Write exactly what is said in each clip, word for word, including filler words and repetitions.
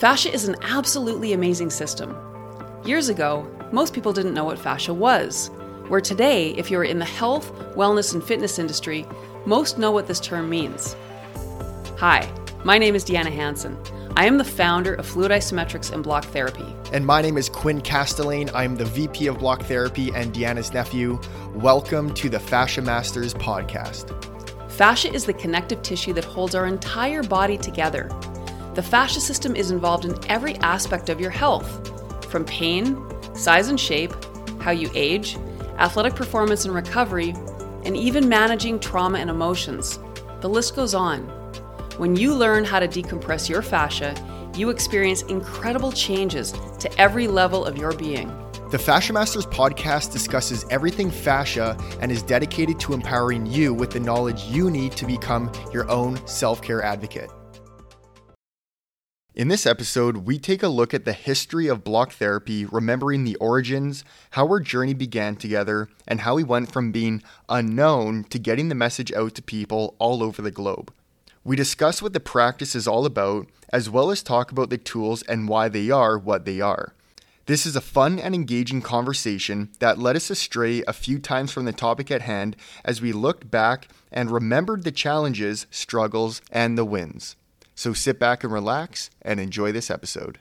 Fascia is an absolutely amazing system. Years ago, most people didn't know what fascia was, where today, if you're in the health, wellness, and fitness industry, most know what this term means. Hi, my name is Deanna Hansen. I am the founder of Fluid Isometrics and Block Therapy. And my name is Quinn Castellane. I'm the V P of Block Therapy and Deanna's nephew. Welcome to the Fascia Masters podcast. Fascia is the connective tissue that holds our entire body together. The fascia system is involved in every aspect of your health, from pain, size and shape, how you age, athletic performance and recovery, and even managing trauma and emotions. The list goes on. When you learn how to decompress your fascia, you experience incredible changes to every level of your being. The Fascia Masters podcast discusses everything fascia and is dedicated to empowering you with the knowledge you need to become your own self-care advocate. In this episode, we take a look at the history of block therapy, remembering the origins, how our journey began together, and how we went from being unknown to getting the message out to people all over the globe. We discuss what the practice is all about, as well as talk about the tools and why they are what they are. This is a fun and engaging conversation that led us astray a few times from the topic at hand as we looked back and remembered the challenges, struggles, and the wins. So sit back and relax and enjoy this episode.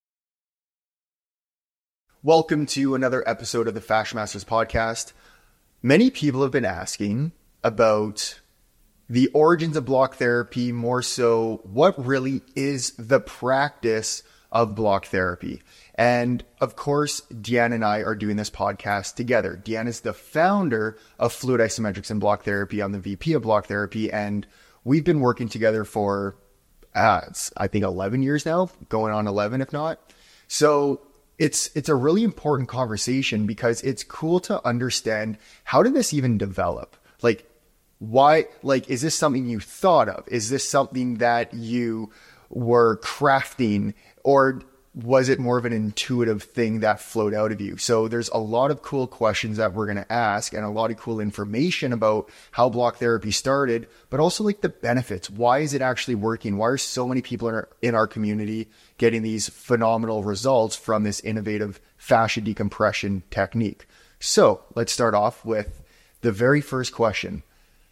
Welcome to another episode of the Fascia Masters podcast. Many people have been asking about the origins of block therapy, more so what really is the practice of block therapy. And of course, Deanna and I are doing this podcast together. Deanna is the founder of Fluid Isometrics and Block Therapy. I'm the V P of Block Therapy, and we've been working together for Uh, it's, I think eleven years now, going on eleven if not. So it's it's a really important conversation because it's cool to understand, how did this even develop? Like, why, like, is this something you thought of? Is this something that you were crafting, or was it more of an intuitive thing that flowed out of you? So there's a lot of cool questions that we're going to ask and a lot of cool information about how block therapy started, but also like the benefits. Why is it actually working? Why are so many people in our, in our community getting these phenomenal results from this innovative fascia decompression technique? So let's start off with the very first question.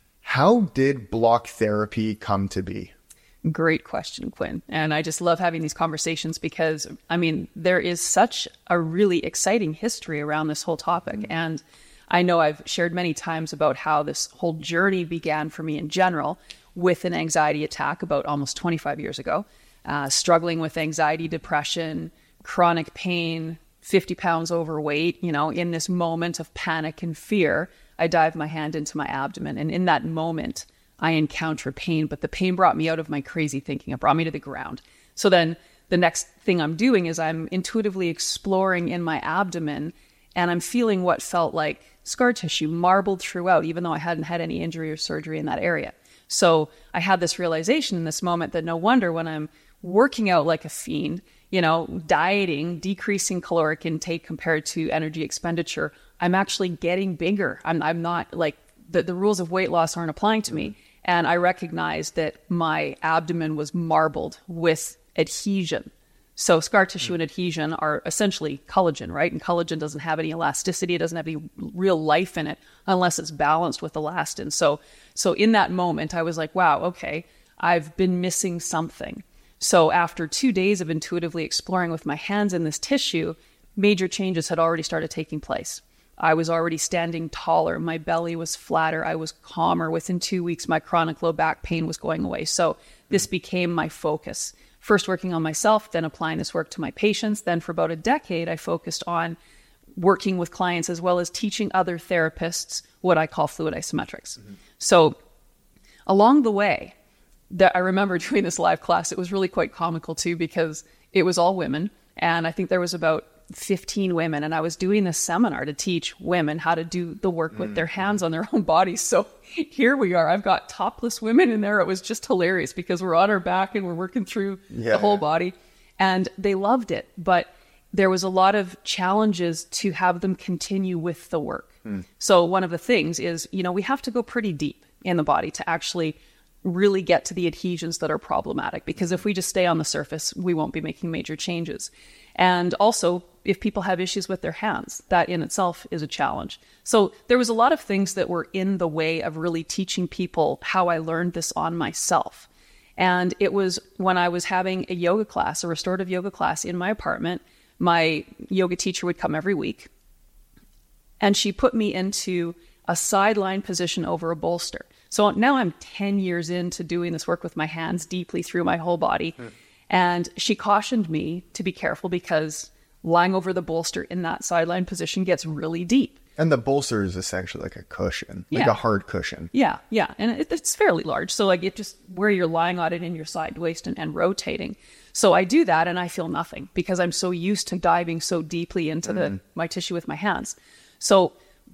How did block therapy come to be? Great question, Quinn. And I just love having these conversations because, I mean, there is such a really exciting history around this whole topic. And I know I've shared many times about how this whole journey began for me in general with an anxiety attack about almost twenty-five years ago, uh, struggling with anxiety, depression, chronic pain, fifty pounds overweight. You know, in this moment of panic and fear, I dived my hand into my abdomen. And in that moment, I encountered pain, but the pain brought me out of my crazy thinking. It brought me to the ground. So then the next thing I'm doing is I'm intuitively exploring in my abdomen, and I'm feeling what felt like scar tissue marbled throughout, even though I hadn't had any injury or surgery in that area. So I had this realization in this moment that no wonder when I'm working out like a fiend, you know, dieting, decreasing caloric intake compared to energy expenditure, I'm actually getting bigger. I'm, I'm not like, the, the rules of weight loss aren't applying to me. And I recognized that my abdomen was marbled with adhesion. So scar tissue and adhesion are essentially collagen, right? And collagen doesn't have any elasticity. It doesn't have any real life in it unless it's balanced with elastin. So, so in that moment, I was like, wow, okay, I've been missing something. So after two days of intuitively exploring with my hands in this tissue, major changes had already started taking place. I was already standing taller. My belly was flatter. I was calmer. Within two weeks, my chronic low back pain was going away. So this became my focus. First working on myself, then applying this work to my patients. Then for about a decade, I focused on working with clients as well as teaching other therapists what I call fluid isometrics. Mm-hmm. So along the way, that I remember doing this live class, it was really quite comical too, because it was all women. And I think there was about fifteen women, and I was doing this seminar to teach women how to do the work with mm. their hands on their own bodies. So here we are. I've got topless women in there. It was just hilarious because we're on our back and we're working through yeah. the whole body, and they loved it. But there was a lot of challenges to have them continue with the work. Mm. So one of the things is, you know, we have to go pretty deep in the body to actually really get to the adhesions that are problematic, because if we just stay on the surface, we won't be making major changes. And also, if people have issues with their hands, that in itself is a challenge. So there was a lot of things that were in the way of really teaching people how I learned this on myself. And it was when I was having a yoga class, a restorative yoga class in my apartment. My yoga teacher would come every week, and she put me into a sideline position over a bolster. So now I'm ten years into doing this work with my hands deeply through my whole body. Mm. And she cautioned me to be careful, because lying over the bolster in that sideline position gets really deep. And the bolster is essentially like a cushion, like yeah. a hard cushion. Yeah, yeah. And it, it's fairly large. So like it just, where you're lying on it in your side waist and, and rotating. So I do that and I feel nothing, because I'm so used to diving so deeply into mm-hmm. the my tissue with my hands. So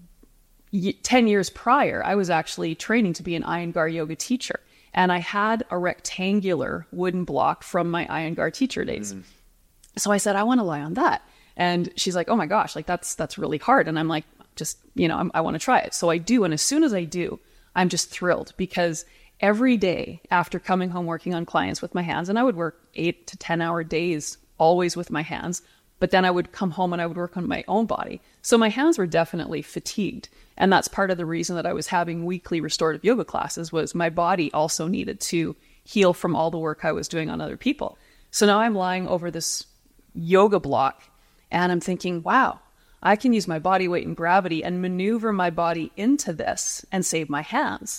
y- ten years prior, I was actually training to be an Iyengar yoga teacher. And I had a rectangular wooden block from my Iyengar teacher days. Mm. So I said, I want to lie on that. And she's like, oh my gosh, like that's that's really hard. And I'm like, just, you know, I'm, I want to try it. So I do. And as soon as I do, I'm just thrilled, because every day after coming home working on clients with my hands, and I would work eight to ten hour days, always with my hands, but then I would come home and I would work on my own body. So my hands were definitely fatigued. And that's part of the reason that I was having weekly restorative yoga classes, was my body also needed to heal from all the work I was doing on other people. So now I'm lying over this yoga block and I'm thinking, wow, I can use my body weight and gravity and maneuver my body into this and save my hands.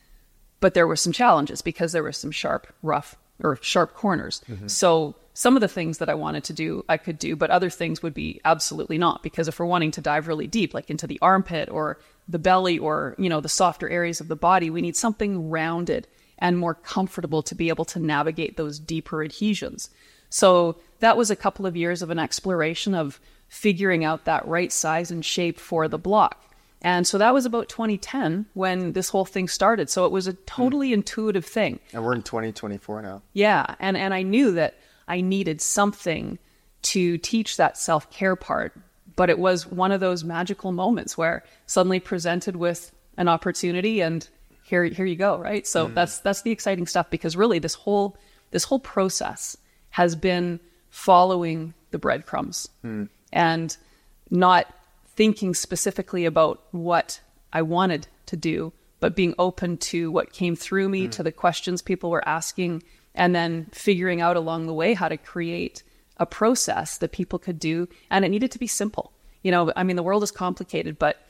But there were some challenges, because there were some sharp, rough, or sharp corners. Mm-hmm. So some of the things that I wanted to do, I could do, but other things would be absolutely not. Because if we're wanting to dive really deep, like into the armpit or the belly or, you know, the softer areas of the body, we need something rounded and more comfortable to be able to navigate those deeper adhesions. So that was a couple of years of an exploration of figuring out that right size and shape for the block. And so that was about twenty ten when this whole thing started. So it was a totally mm. intuitive thing. And we're in twenty twenty-four now. Yeah. And, and I knew that I needed something to teach that self-care part. But it was one of those magical moments where suddenly presented with an opportunity, and here, here you go. Right. So mm. that's, that's the exciting stuff, because really this whole, this whole process has been following the breadcrumbs. Mm. And not thinking specifically about what I wanted to do, but being open to what came through me, mm. to the questions people were asking, and then figuring out along the way how to create a process that people could do. And it needed to be simple. You know, I mean, the world is complicated, but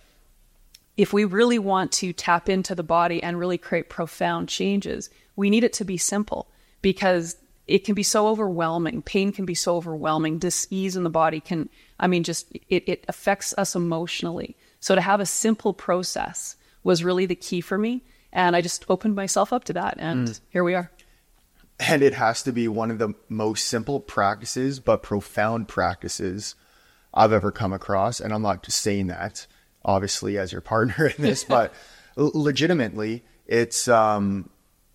if we really want to tap into the body and really create profound changes, we need it to be simple, because it can be so overwhelming. Pain can be so overwhelming. Dis-ease in the body can, I mean, just, it, it affects us emotionally. So to have a simple process was really the key for me. And I just opened myself up to that. And mm. here we are. And it has to be one of the most simple practices, but profound practices I've ever come across. And I'm not just saying that, obviously, as your partner in this, but legitimately, it's, um,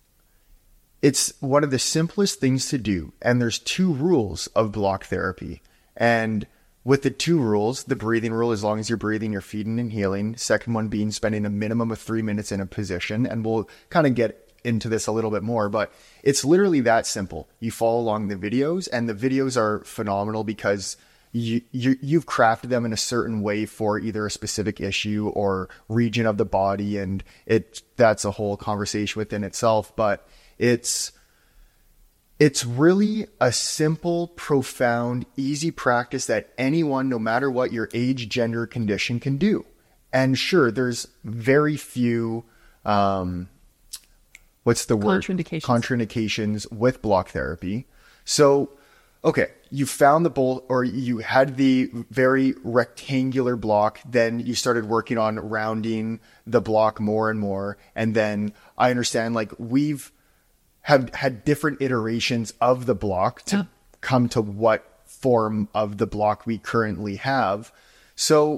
It's one of the simplest things to do. And there's two rules of block therapy. And with the two rules, the breathing rule, as long as you're breathing, you're feeding and healing. Second one being spending a minimum of three minutes in a position. And we'll kind of get into this a little bit more, but it's literally that simple. You follow along the videos, and the videos are phenomenal because you, you, you've crafted them in a certain way for either a specific issue or region of the body. And it that's a whole conversation within itself. But It's it's really a simple, profound, easy practice that anyone, no matter what your age, gender, condition, can do. And sure, there's very few, um, what's the word? Contraindications. Contraindications with block therapy. So, okay, you found the bowl, or you had the very rectangular block. Then you started working on rounding the block more and more. And then I understand, like, we've have had different iterations of the block to yeah. come to what form of the block we currently have. So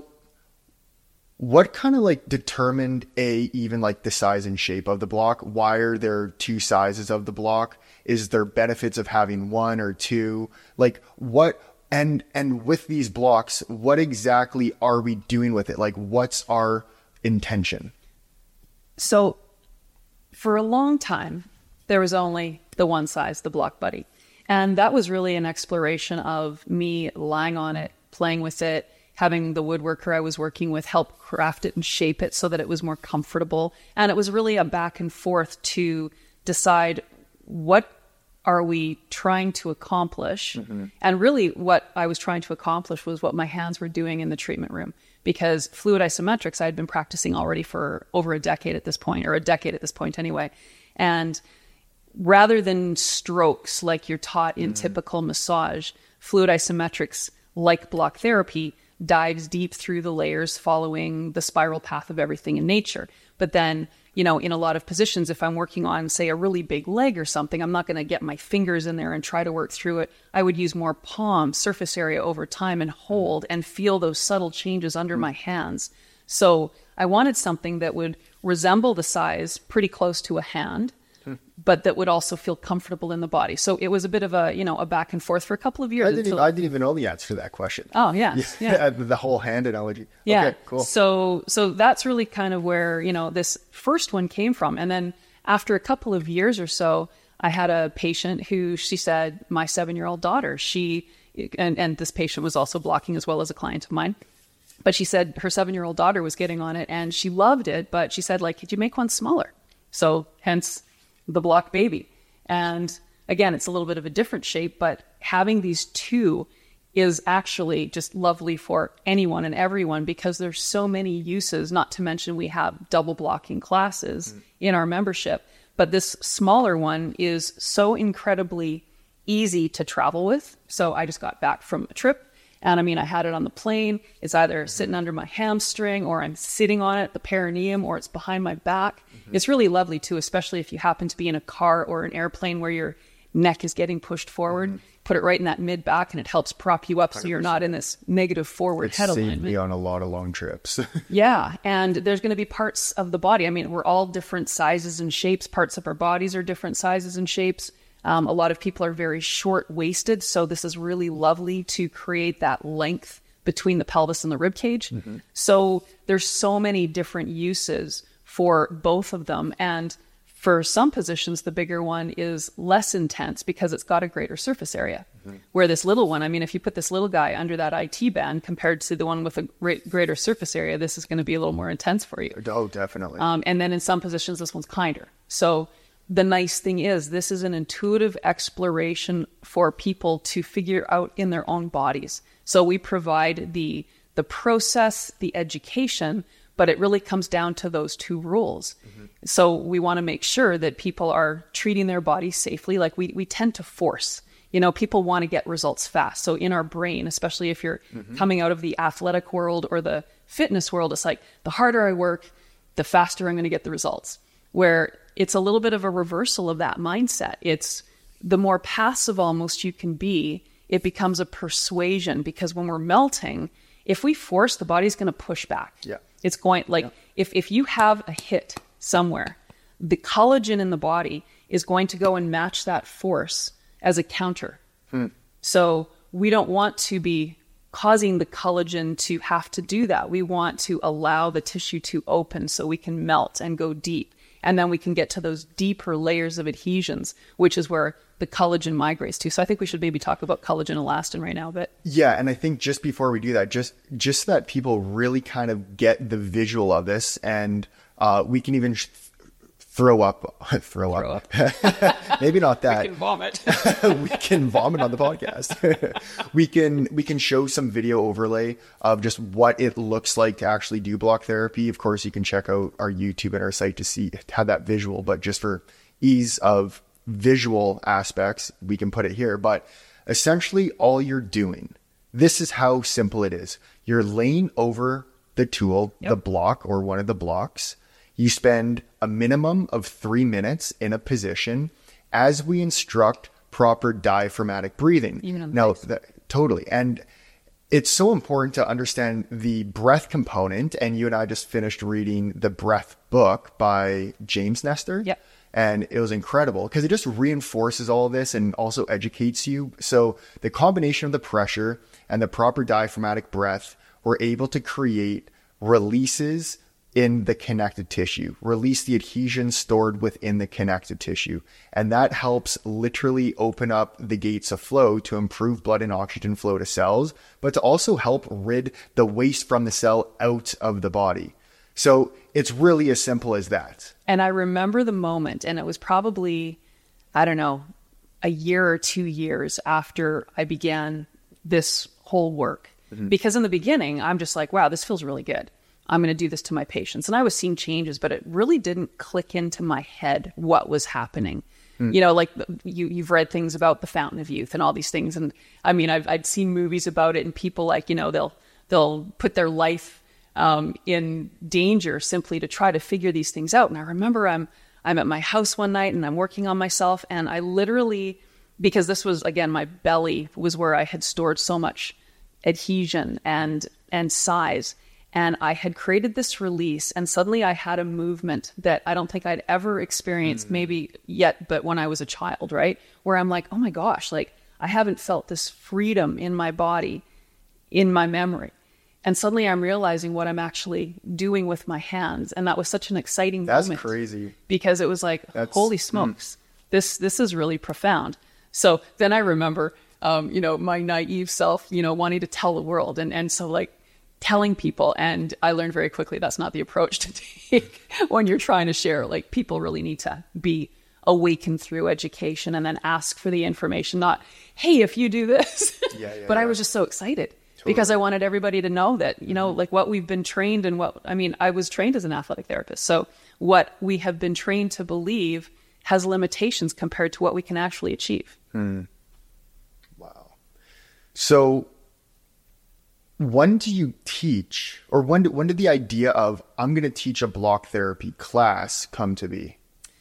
what kind of like determined a, even like the size and shape of the block? Why are there two sizes of the block? Is there benefits of having one or two? Like what, and, and with these blocks, what exactly are we doing with it? Like what's our intention? So for a long time, there was only the one size, the Block Buddy. And that was really an exploration of me lying on it, playing with it, having the woodworker I was working with help craft it and shape it so that it was more comfortable. And it was really a back and forth to decide what are we trying to accomplish? Mm-hmm. And really what I was trying to accomplish was what my hands were doing in the treatment room. Because fluid isometrics, I had been practicing already for over a decade at this point, or a decade at this point anyway. And rather than strokes like you're taught in mm-hmm. typical massage, fluid isometrics, like block therapy, dives deep through the layers following the spiral path of everything in nature. But then, you know, in a lot of positions, if I'm working on, say, a really big leg or something, I'm not going to get my fingers in there and try to work through it. I would use more palm, surface area over time and hold and feel those subtle changes under mm. my hands. So I wanted something that would resemble the size pretty close to a hand, mm. but that would also feel comfortable in the body. So it was a bit of a, you know, a back and forth for a couple of years. I didn't, until... even, I didn't even know the answer to that question. Oh, yeah. Yeah. yeah. The whole hand analogy. Yeah. Okay, cool. So, so that's really kind of where, you know, this first one came from. And then after a couple of years or so, I had a patient who, she said, my seven-year-old daughter, she, and, and this patient was also blocking as well as a client of mine. But she said her seven-year-old daughter was getting on it and she loved it. But she said, like, could you make one smaller? So hence the Block Baby. And again, it's a little bit of a different shape, but having these two is actually just lovely for anyone and everyone because there's so many uses, not to mention we have double blocking classes mm. in our membership. But this smaller one is so incredibly easy to travel with. So I just got back from a trip. And I mean, I had it on the plane. It's either mm-hmm. sitting under my hamstring or I'm sitting on it, the perineum, or it's behind my back. Mm-hmm. It's really lovely too, especially if you happen to be in a car or an airplane where your neck is getting pushed forward. Mm-hmm. Put it right in that mid back and it helps prop you up so you're not in this negative forward it's head saved alignment. Me on a lot of long trips. Yeah. And there's going to be parts of the body. I mean, we're all different sizes and shapes. Parts of our bodies are different sizes and shapes. Um, a lot of people are very short-waisted, so this is really lovely to create that length between the pelvis and the rib cage. Mm-hmm. So there's so many different uses for both of them. And for some positions, the bigger one is less intense because it's got a greater surface area. Mm-hmm. Where this little one, I mean, if you put this little guy under that I T band compared to the one with a great, greater surface area, this is going to be a little more intense for you. Oh, definitely. Um, and then in some positions, this one's kinder. So the nice thing is this is an intuitive exploration for people to figure out in their own bodies. So we provide the the process, the education, but it really comes down to those two rules. Mm-hmm. So we want to make sure that people are treating their bodies safely. Like we, we tend to force, you know, people want to get results fast. So in our brain, especially if you're mm-hmm. coming out of the athletic world or the fitness world, it's like the harder I work, the faster I'm going to get the results. Where it's a little bit of a reversal of that mindset. It's the more passive almost you can be, it becomes a persuasion because when we're melting, if we force, the body's going to push back. Yeah. It's going like yeah. if, if you have a hit somewhere, the collagen in the body is going to go and match that force as a counter. Hmm. So we don't want to be causing the collagen to have to do that. We want to allow the tissue to open so we can melt and go deep. And then we can get to those deeper layers of adhesions, which is where the collagen migrates to. So I think we should maybe talk about collagen elastin right now a bit. Yeah. And I think just before we do that, just, just so that people really kind of get the visual of this and uh, we can even sh- throw up, throw, throw up, up. Maybe not that. We can vomit. We can vomit on the podcast. we can, we can show some video overlay of just what it looks like to actually do block therapy. Of course, you can check out our YouTube and our site to see how that visual, but just for ease of visual aspects, we can put it here. But essentially all you're doing, this is how simple it is. You're laying over the tool, yep. the block or one of the blocks. You spend a minimum of three minutes in a position as we instruct proper diaphragmatic breathing. Even on the now, face. the, totally. And it's so important to understand the breath component. And you and I just finished reading the breath book by James Nestor. Yep. And it was incredible because it just reinforces all of this and also educates you. So the combination of the pressure and the proper diaphragmatic breath, we're able to create releases in the connected tissue, release the adhesion stored within the connected tissue. And that helps literally open up the gates of flow to improve blood and oxygen flow to cells, but to also help rid the waste from the cell out of the body. So it's really as simple as that. And I remember the moment, and it was probably, I don't know, a year or two years after I began this whole work. Mm-hmm. Because in the beginning, I'm just like, wow, this feels really good. I'm going to do this to my patients. And I was seeing changes, but it really didn't click into my head what was happening. Mm. You know, like you, you've read things about the Fountain of Youth and all these things. And I mean, I've, I'd seen movies about it, and people like, you know, they'll, they'll put their life um, in danger simply to try to figure these things out. And I remember I'm, I'm at my house one night and I'm working on myself, and I literally, because this was, again, my belly was where I had stored so much adhesion and, and size. And I had created this release, and suddenly I had a movement that I don't think I'd ever experienced, mm. maybe yet, but when I was a child, right? Where I'm like, oh my gosh, like I haven't felt this freedom in my body, in my memory. And suddenly I'm realizing what I'm actually doing with my hands. And that was such an exciting That's moment. That's crazy. Because it was like, That's, holy smokes, mm. this, this is really profound. So then I remember, um, you know, my naive self, you know, wanting to tell the world. And, and so like, telling people, and I learned very quickly that's not the approach to take when you're trying to share. Like, people really need to be awakened through education and then ask for the information, not, hey, if you do this. Yeah, yeah, but yeah. I was just so excited totally. Because I wanted everybody to know that, you know, mm-hmm. like what we've been trained and what, I mean, I was trained as an athletic therapist. So what we have been trained to believe has limitations compared to what we can actually achieve. Hmm. Wow. So when do you teach, or when, do, when did the idea of, I'm going to teach a block therapy class come to be?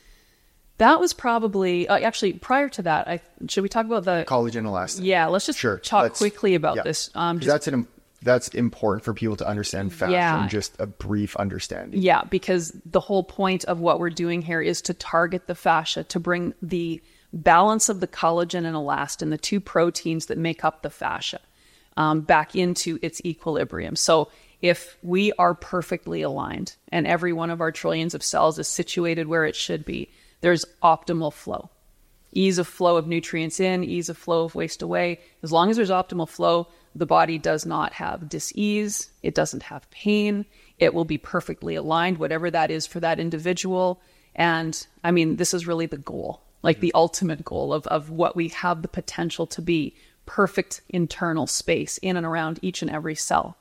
That was probably, uh, actually, prior to that, I should we talk about the... Collagen elastin. Yeah, let's just sure. talk let's, quickly about yeah. this. Um, just, that's an that's important for people to understand fascia, yeah. just a brief understanding. Yeah, because the whole point of what we're doing here is to target the fascia, to bring the balance of the collagen and elastin, the two proteins that make up the fascia, Um, back into its equilibrium. So if we are perfectly aligned and every one of our trillions of cells is situated where it should be, there's optimal flow. Ease of flow of nutrients in, ease of flow of waste away. As long as there's optimal flow, the body does not have dis-ease. It doesn't have pain. It will be perfectly aligned, whatever that is for that individual. And I mean, this is really the goal, like the ultimate goal of, of what we have the potential to be. Perfect internal space in and around each and every cell.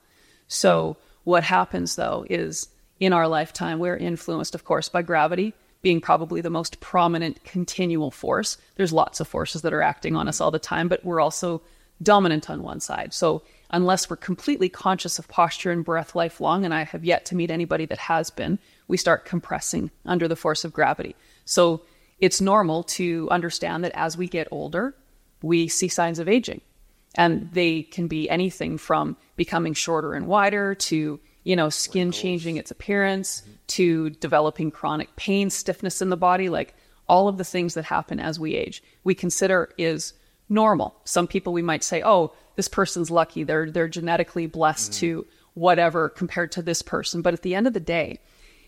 So what happens though is in our lifetime, we're influenced, of course, by gravity being probably the most prominent continual force. There's lots of forces that are acting on us all the time, but we're also dominant on one side. So unless we're completely conscious of posture and breath lifelong, and I have yet to meet anybody that has been, we start compressing under the force of gravity. So it's normal to understand that as we get older, we see signs of aging, and they can be anything from becoming shorter and wider to, you know, skin Wrinkles. Changing its appearance, mm-hmm. to developing chronic pain, stiffness in the body, like all of the things that happen as we age, we consider is normal. Some people we might say, oh, this person's lucky. They're, they're genetically blessed mm-hmm. to whatever compared to this person. But at the end of the day,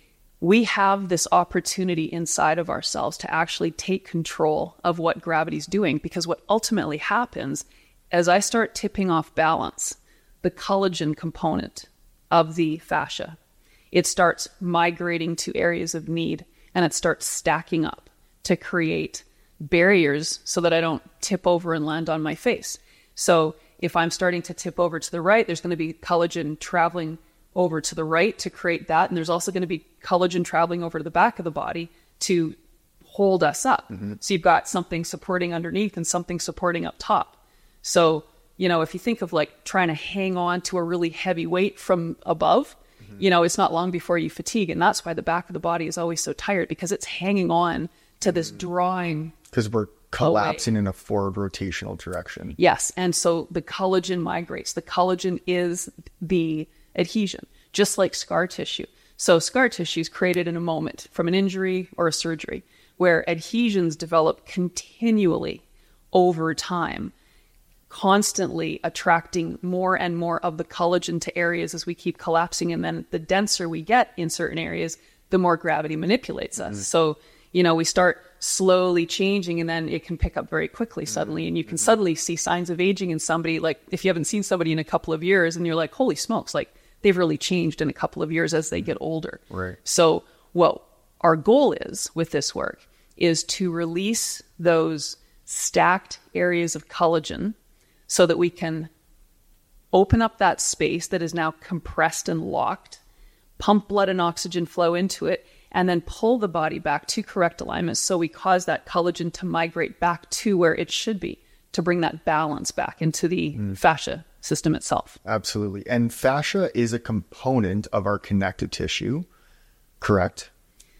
we have this opportunity inside of ourselves to actually take control of what gravity's doing, because what ultimately happens as I start tipping off balance, the collagen component of the fascia, it starts migrating to areas of need, and it starts stacking up to create barriers so that I don't tip over and land on my face. So if I'm starting to tip over to the right, there's going to be collagen traveling over to the right to create that. And there's also going to be collagen traveling over to the back of the body to hold us up. Mm-hmm. So you've got something supporting underneath and something supporting up top. So, you know, if you think of like trying to hang on to a really heavy weight from above, mm-hmm. you know, it's not long before you fatigue. And that's why the back of the body is always so tired, because it's hanging on to this drawing. Because we're collapsing away in a forward rotational direction. Yes. And so the collagen migrates. The collagen is the adhesion, just like scar tissue. So scar tissue is created in a moment from an injury or a surgery, where adhesions develop continually over time, constantly attracting more and more of the collagen to areas as we keep collapsing. And then the denser we get in certain areas, the more gravity manipulates us. Mm-hmm. So, you know, we start slowly changing, and then it can pick up very quickly suddenly. And you can mm-hmm. suddenly see signs of aging in somebody. Like if you haven't seen somebody in a couple of years and you're like, holy smokes, like they've really changed in a couple of years as they get older. Right. So what our goal is with this work is to release those stacked areas of collagen so that we can open up that space that is now compressed and locked, pump blood and oxygen flow into it, and then pull the body back to correct alignment so we cause that collagen to migrate back to where it should be, to bring that balance back into the mm. fascia system itself. Absolutely. And fascia is a component of our connective tissue, correct?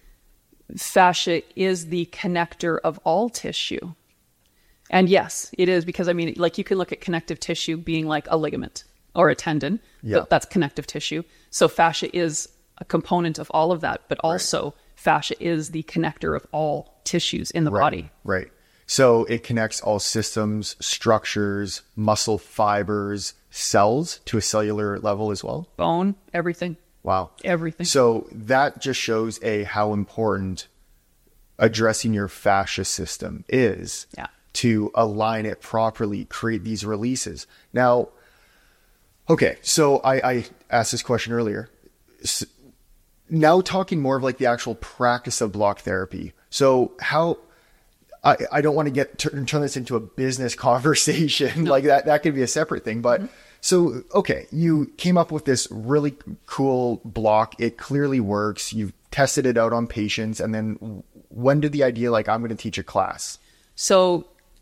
Fascia is the connector of all tissue. And yes, it is, because I mean, like you can look at connective tissue being like a ligament or a tendon, yeah. but that's connective tissue. So fascia is a component of all of that, but also right. fascia is the connector of all tissues in the right. body. Right. So it connects all systems, structures, muscle fibers, cells to a cellular level as well. Bone, everything. Wow. Everything. So that just shows a how important addressing your fascia system is. Yeah. To align it properly, create these releases. Now, okay, so I, I asked this question earlier. So now talking more of like the actual practice of block therapy. So how, I, I don't want to get turn, turn this into a business conversation. No. Like that, that could be a separate thing. But mm-hmm. so, okay, you came up with this really cool block. It clearly works. You've tested it out on patients. And then when did the idea, like, I'm going to teach a class? So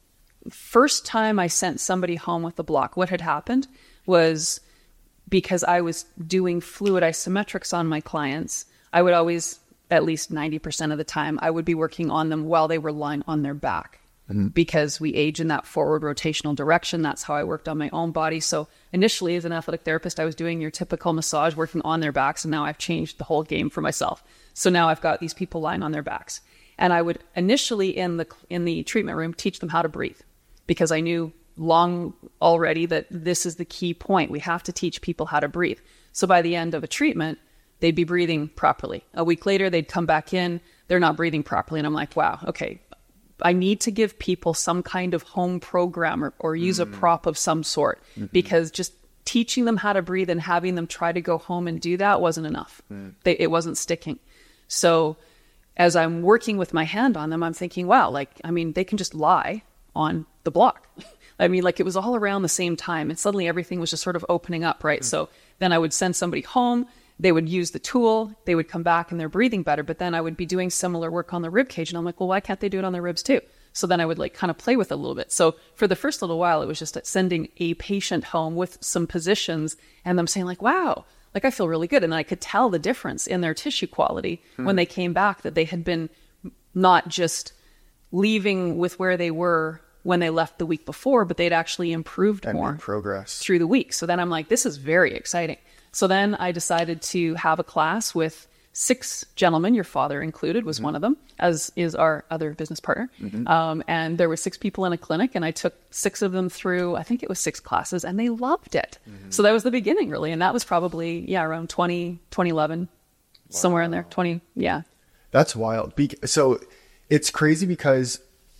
first time I sent somebody home with the block, what had happened was, because I was doing fluid isometrics on my clients, I would always, at least ninety percent of the time, I would be working on them while they were lying on their back. Mm-hmm. Because we age in that forward rotational direction. That's how I worked on my own body. So initially as an athletic therapist, I was doing your typical massage, working on their backs. And now I've changed the whole game for myself. So now I've got these people lying on their backs. And I would initially in the in the treatment room teach them how to breathe, because I knew long already that this is the key point. We have to teach people how to breathe. So by the end of a treatment, they'd be breathing properly. A week later, they'd come back in, they're not breathing properly. And I'm like, wow, okay, I need to give people some kind of home program or, or use mm-hmm. a prop of some sort, mm-hmm. because just teaching them how to breathe and having them try to go home and do that wasn't enough. Mm. They, it wasn't sticking. So as I'm working with my hand on them, I'm thinking, wow, like, I mean, they can just lie on the block. I mean, like it was all around the same time, and suddenly everything was just sort of opening up, right? Mm-hmm. So then I would send somebody home, they would use the tool, they would come back and they're breathing better, but then I would be doing similar work on the rib cage, and I'm like, well, why can't they do it on their ribs too? So then I would like kind of play with it a little bit. So for the first little while, it was just sending a patient home with some positions and them saying like, wow, like I feel really good. And I could tell the difference in their tissue quality mm-hmm. when they came back, that they had been not just leaving with where they were when they left the week before, but they'd actually improved and more progress through the week. So then I'm like, this is very exciting. So then I decided to have a class with six gentlemen, your father included was mm-hmm. one of them, as is our other business partner. Mm-hmm. Um, and there were six people in a clinic, and I took six of them through, I think it was six classes, and they loved it. Mm-hmm. So that was the beginning really. And that was probably, yeah, around twenty, twenty eleven, wow. somewhere in there, twenty. Yeah. That's wild. Be- so it's crazy because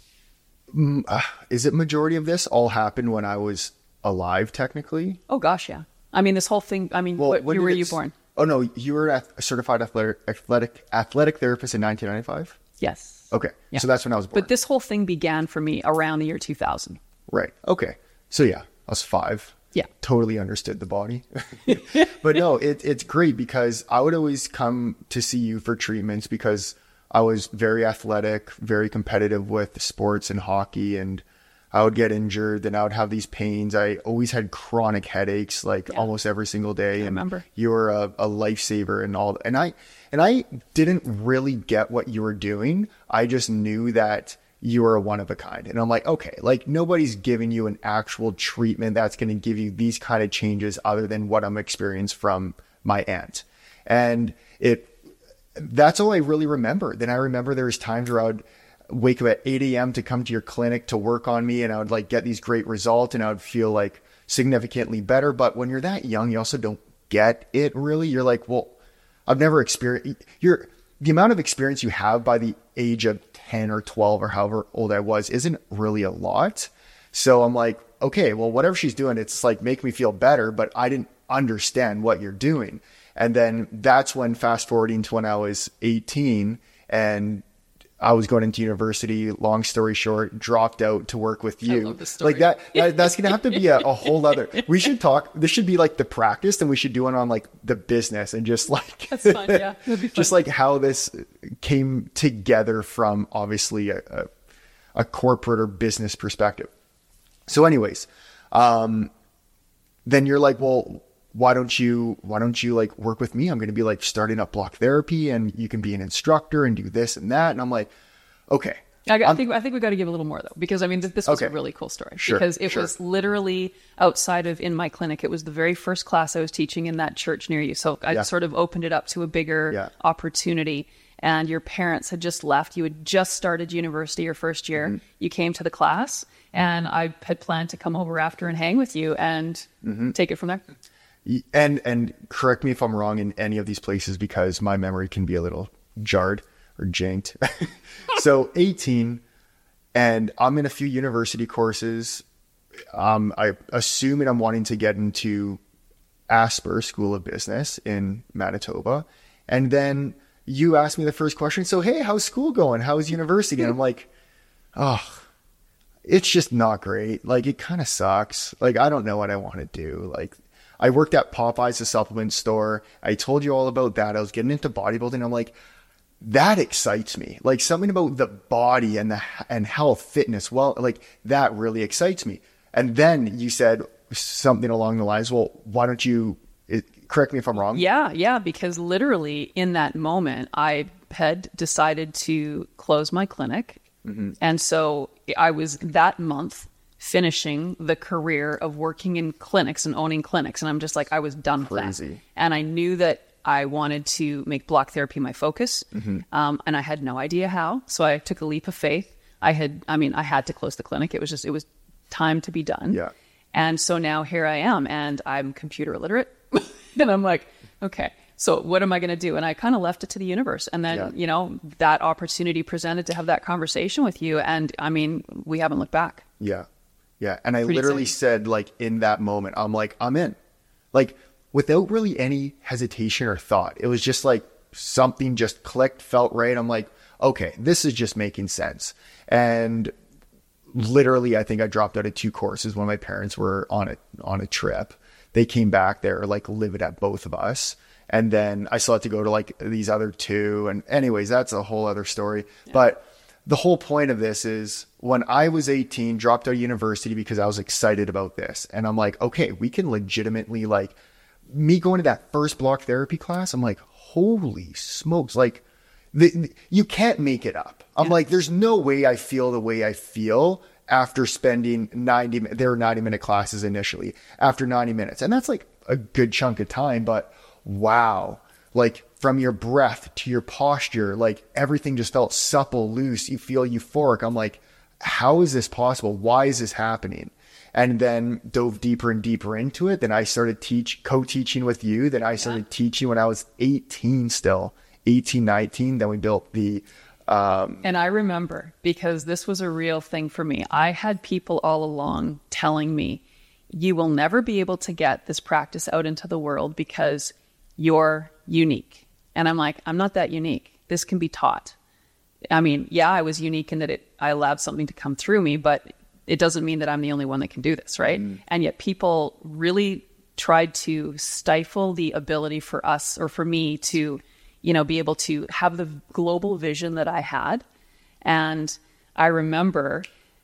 mm, uh, is it majority of this all happened when I was alive technically? Oh gosh. Yeah. I mean, this whole thing, I mean, well, what, where were you born? Oh no, you were a certified athletic athletic, athletic therapist in nineteen ninety-five? Yes. Okay. Yeah. So that's when I was born. But this whole thing began for me around the year two thousand. Right. Okay. So yeah, I was five. Yeah. Totally understood the body. But no, it, it's great because I would always come to see you for treatments because I was very athletic, very competitive with sports and hockey, and I would get injured, then I would have these pains. I always had chronic headaches, like yeah. almost every single day. I and remember. You were a, a lifesaver and all. And I, and I didn't really get what you were doing. I just knew that you were a one of a kind. And I'm like, okay, like nobody's giving you an actual treatment that's going to give you these kind of changes other than what I'm experiencing from my aunt. And it, that's all I really remember. Then I remember there was times where I would, wake up at eight a.m. to come to your clinic to work on me, and I would like get these great results and I would feel like significantly better. But when you're that young, you also don't get it really. You're like, well, I've never experienced you're the amount of experience you have by the age of ten or twelve or however old I was isn't really a lot. So I'm like, okay, well, whatever she's doing, it's like make me feel better, but I didn't understand what you're doing. And then that's when, fast forwarding to when I was eighteen and I was going into university, long story short, dropped out to work with you. I love this story. Like that, that that's going to have to be a, a whole other, we should talk, this should be like the practice, and we should do it on like the business and just like, That's fun. Yeah. That'd be fun. just like how this came together from obviously a, a, a corporate or business perspective. So anyways, um, then you're like, well, why don't you, why don't you like work with me? I'm going to be like starting up block therapy and you can be an instructor and do this and that. And I'm like, okay. I, I think, I think we got to give a little more though, because I mean, th- this was Okay. a really cool story Sure, because it sure. was literally outside of in my clinic. It was the very first class I was teaching in that church near you. So I Yeah. sort of opened it up to a bigger Yeah. opportunity, and your parents had just left. You had just started university your first year. Mm-hmm. You came to the class, and I had planned to come over after and hang with you and Mm-hmm. take it from there. And, and correct me if I'm wrong in any of these places, because my memory can be a little jarred or janked. So eighteen, and I'm in a few university courses. Um, I assuming I'm wanting to get into Asper School of Business in Manitoba. And then you asked me the first question. So, hey, how's school going? How's university? And I'm like, oh, it's just not great. Like, it kind of sucks. Like, I don't know what I want to do. Like, I worked at Popeyes, the supplement store. I told you all about that. I was getting into bodybuilding. I'm like, that excites me. Like, something about the body and the and health, fitness. Well, like that really excites me. And then you said something along the lines, well, why don't you, it, correct me if I'm wrong. Yeah, yeah, because literally in that moment, I had decided to close my clinic. Mm-hmm. And so I was that month finishing the career of working in clinics and owning clinics. And I'm just like, I was done with Crazy. that. And I knew that I wanted to make block therapy my focus. Mm-hmm. Um, and I had no idea how. So I took a leap of faith. I had, I mean, I had to close the clinic. It was just, it was time to be done. Yeah. And so now here I am, and I'm computer illiterate. And I'm like, okay, so what am I going to do? And I kind of left it to the universe. And then, Yeah. you know, that opportunity presented to have that conversation with you. And I mean, we haven't looked back. Yeah. Yeah. And I Pretty literally exciting. said, like, in that moment, I'm like, I'm in. Like, without really any hesitation or thought. It was just like something just clicked, felt right. I'm like, okay, this is just making sense. And literally, I think I dropped out of two courses when my parents were on a, on a trip. They came back, they were like livid at both of us. And then I still had to go to like these other two. And anyways, that's a whole other story. Yeah. But the whole point of this is when I was eighteen, dropped out of university because I was excited about this. And I'm like, okay, we can legitimately, like, me going to that first block therapy class, I'm like, holy smokes. Like, the, the, you can't make it up. I'm yeah. like, there's no way I feel the way I feel after spending ninety, there were ninety minute classes initially, after ninety minutes. And that's like a good chunk of time, but wow. Like, from your breath to your posture, like everything just felt supple, loose. You feel euphoric. I'm like, how is this possible? Why is this happening? And then dove deeper and deeper into it. Then I started teach co-teaching with you. Then I started yeah. teaching when I was eighteen still, eighteen, nineteen. Then we built the... Um, and I remember, because this was a real thing for me. I had people all along telling me, you will never be able to get this practice out into the world because you're unique. And I'm like, I'm not that unique. This can be taught. I mean, yeah, I was unique in that it, I allowed something to come through me, but it doesn't mean that I'm the only one that can do this, right? Mm. And yet people really tried to stifle the ability for us or for me to, you know, be able to have the global vision that I had. And I remember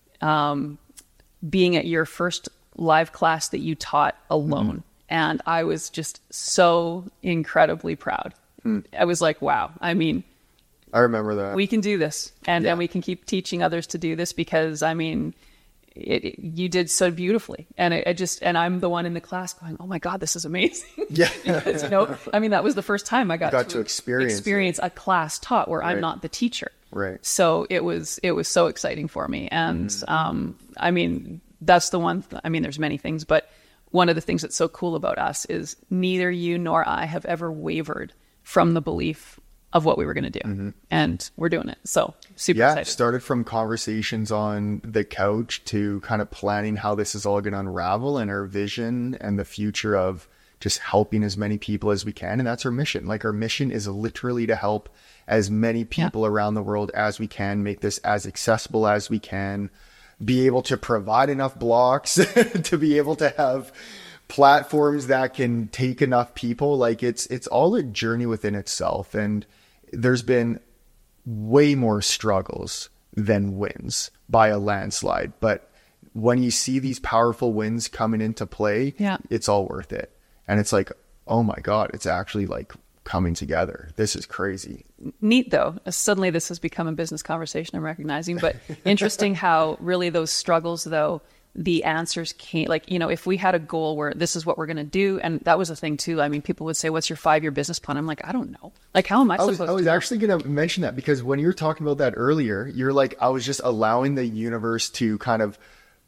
um, being at your first live class that you taught alone. Mm. And I was just so incredibly proud. Mm. I was like, wow, I mean, I remember that. We can do this. And, yeah. and we can keep teaching others to do this because, I mean, It, it, you did so beautifully. And I, I just, and I'm the one in the class going, oh my God, this is amazing. Yeah. Because, you know, I mean, that was the first time I got, got to, to experience, experience a class taught where right. I'm not the teacher. Right. So it was it was so exciting for me. And mm. um, I mean, that's the one. Th- I mean, there's many things, but one of the things that's so cool about us is neither you nor I have ever wavered from the belief of what we were going to do. Mm-hmm. And we're doing it. So super yeah, excited. Started from conversations on the couch to kind of planning how this is all going to unravel and our vision and the future of just helping as many people as we can. And that's our mission. Like our mission is literally to help as many people yeah. around the world as we can, make this as accessible as we can, be able to provide enough blocks to be able to have platforms that can take enough people. Like it's, it's all a journey within itself. And there's been way more struggles than wins by a landslide. But when you see these powerful wins coming into play, yeah. it's all worth it. And it's like, oh my God, it's actually like coming together. This is crazy. Neat though. Suddenly this has become a business conversation, I'm recognizing, but interesting how really those struggles though, the answers came, like, you know, if we had a goal where this is what we're going to do. And that was a thing too. I mean, people would say, what's your five-year business plan? I'm like, I don't know. Like, how am I, I was, supposed I was to actually going to mention that because when you were talking about that earlier, you're like, I was just allowing the universe to kind of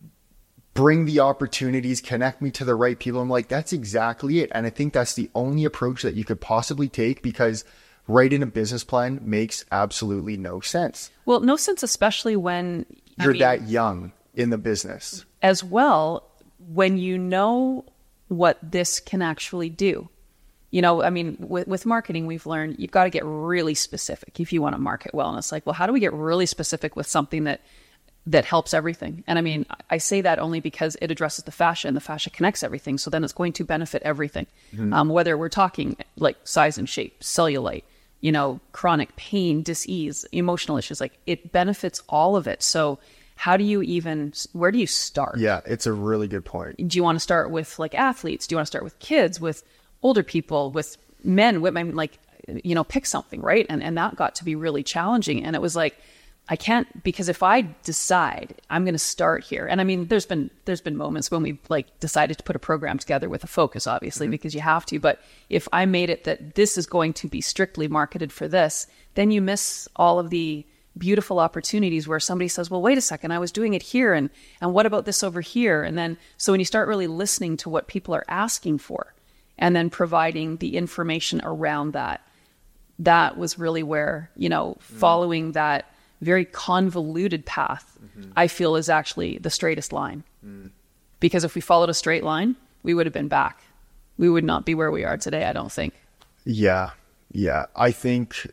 bring the opportunities, connect me to the right people. I'm like, that's exactly it. And I think that's the only approach that you could possibly take because writing a business plan makes absolutely no sense. Well, no sense, especially when you're I mean, that young in the business. As well, when you know what this can actually do. You know, I mean, with, with marketing, we've learned you've got to get really specific if you want to market well. And it's like, well, how do we get really specific with something that that helps everything? And I mean, I say that only because it addresses the fascia and the fascia connects everything. So then it's going to benefit everything. Mm-hmm. Um, whether we're talking like size and shape, cellulite, you know, chronic pain, dis-ease, emotional issues, like it benefits all of it. So how do you even, where do you start? Yeah, it's a really good point. Do you want to start with like athletes? Do you want to start with kids, with older people, with men, women, like, you know, pick something, right? And and that got to be really challenging. And it was like, I can't, because if I decide I'm going to start here, and I mean, there's been there's been moments when we've like decided to put a program together with a focus, obviously, mm-hmm. because you have to. But if I made it that this is going to be strictly marketed for this, then you miss all of the beautiful opportunities where somebody says, well, wait a second, I was doing it here. And, and what about this over here? And then, so when you start really listening to what people are asking for and then providing the information around that, that was really where, you know, mm-hmm. following that very convoluted path, mm-hmm. I feel is actually the straightest line. Mm. Because if we followed a straight line, we would have been back. We would not be where we are today, I don't think. Yeah. Yeah. I think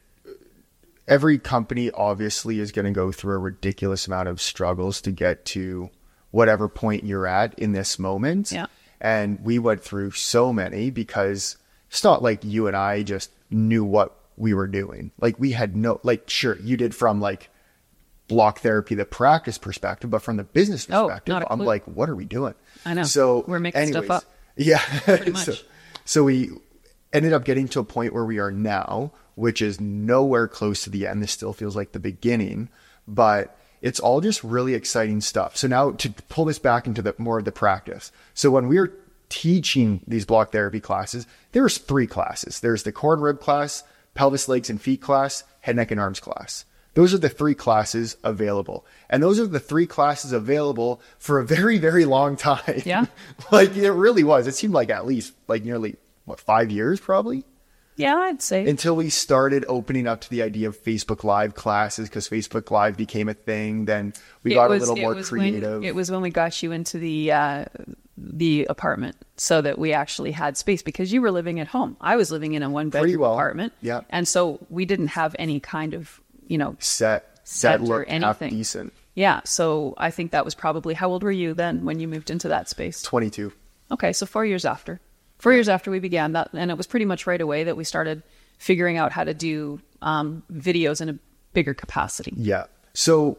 every company obviously is going to go through a ridiculous amount of struggles to get to whatever point you're at in this moment. Yeah. And we went through so many because it's not like you and I just knew what we were doing. Like we had no, like, sure, you did from like block therapy, the practice perspective, but from the business perspective, oh, I'm like, what are we doing? I know. So we're making anyways, stuff up. Yeah. Pretty much. so, so we ended up getting to a point where we are now, which is nowhere close to the end. This still feels like the beginning, but it's all just really exciting stuff. So now to pull this back into the more of the practice. So when we were teaching these block therapy classes, there's three classes. There's the core and rib class, pelvis, legs, and feet class, head, neck, and arms class. Those are the three classes available. And those are the three classes available for a very, very long time. Yeah. Like it really was. It seemed like at least like nearly, what, five years probably? Yeah, I'd say. Until we started opening up to the idea of Facebook Live classes, because Facebook Live became a thing. Then we it got was, a little more was creative. When, it was when we got you into the uh, the apartment so that we actually had space, because you were living at home. I was living in a one bedroom well. apartment. Yeah. And so we didn't have any kind of, you know, set, set look half decent. Yeah. So I think that was probably, how old were you then when you moved into that space? twenty-two. Okay. So four years after. Four years after we began that, and it was pretty much right away that we started figuring out how to do um, videos in a bigger capacity. Yeah. So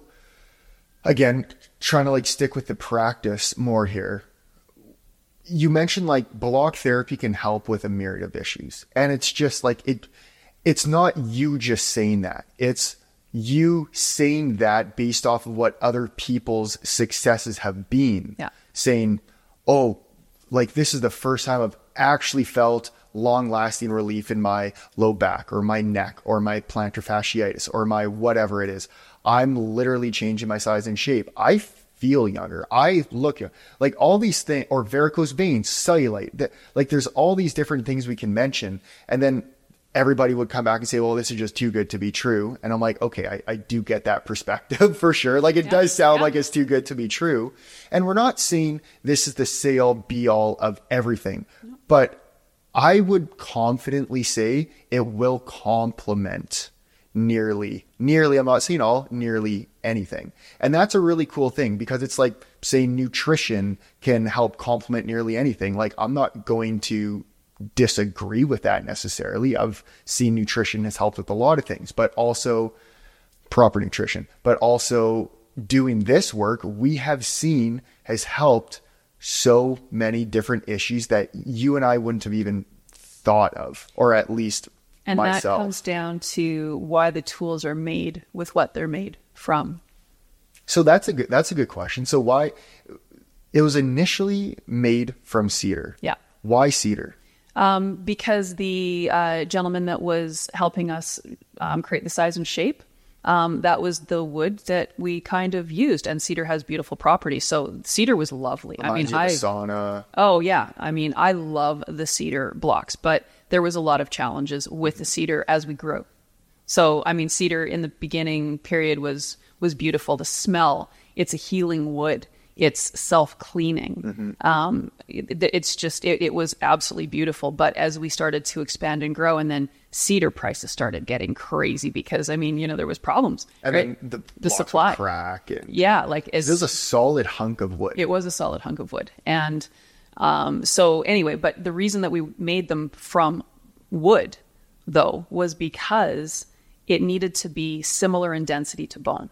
again, trying to like stick with the practice more here. You mentioned like block therapy can help with a myriad of issues. And it's just like, it, it's not you just saying that. It's you saying that based off of what other people's successes have been. Yeah. Saying, oh, like this is the first time I've actually felt long lasting relief in my low back or my neck or my plantar fasciitis or my whatever it is. I'm literally changing my size and shape. I feel younger. I look like all these things, or varicose veins, cellulite, that, like there's all these different things we can mention. And then everybody would come back and say, well, this is just too good to be true. And I'm like, okay, I, I do get that perspective for sure. Like it yeah, does sound yeah. like it's too good to be true. And we're not saying this is the say all be all of everything, no. but I would confidently say it will complement nearly, nearly, I'm not saying all, nearly anything. And that's a really cool thing, because it's like saying nutrition can help complement nearly anything. Like I'm not going to disagree with that necessarily. I've seen nutrition has helped with a lot of things, but also proper nutrition, but also doing this work we have seen has helped so many different issues that you and I wouldn't have even thought of, or at least and myself. That comes down to why the tools are made with what they're made from. So that's a good, that's a good question. So why it was initially made from cedar. Yeah. Why cedar? Um, because the uh, gentleman that was helping us um, create the size and shape, um, that was the wood that we kind of used, and cedar has beautiful properties. So cedar was lovely. Reminds I mean, I sauna. Oh yeah, I mean, I love the cedar blocks, but there was a lot of challenges with the cedar as we grew. So I mean, cedar in the beginning period was was beautiful. The smell, it's a healing wood. It's self-cleaning. Mm-hmm. Um, it, it's just, it, it was absolutely beautiful. But as we started to expand and grow, and then cedar prices started getting crazy because, I mean, you know, there was problems. And right? then the, the supply. Crack. And yeah. Like as, this is a solid hunk of wood. It was a solid hunk of wood. And um, so anyway, but the reason that we made them from wood, though, was because it needed to be similar in density to bone.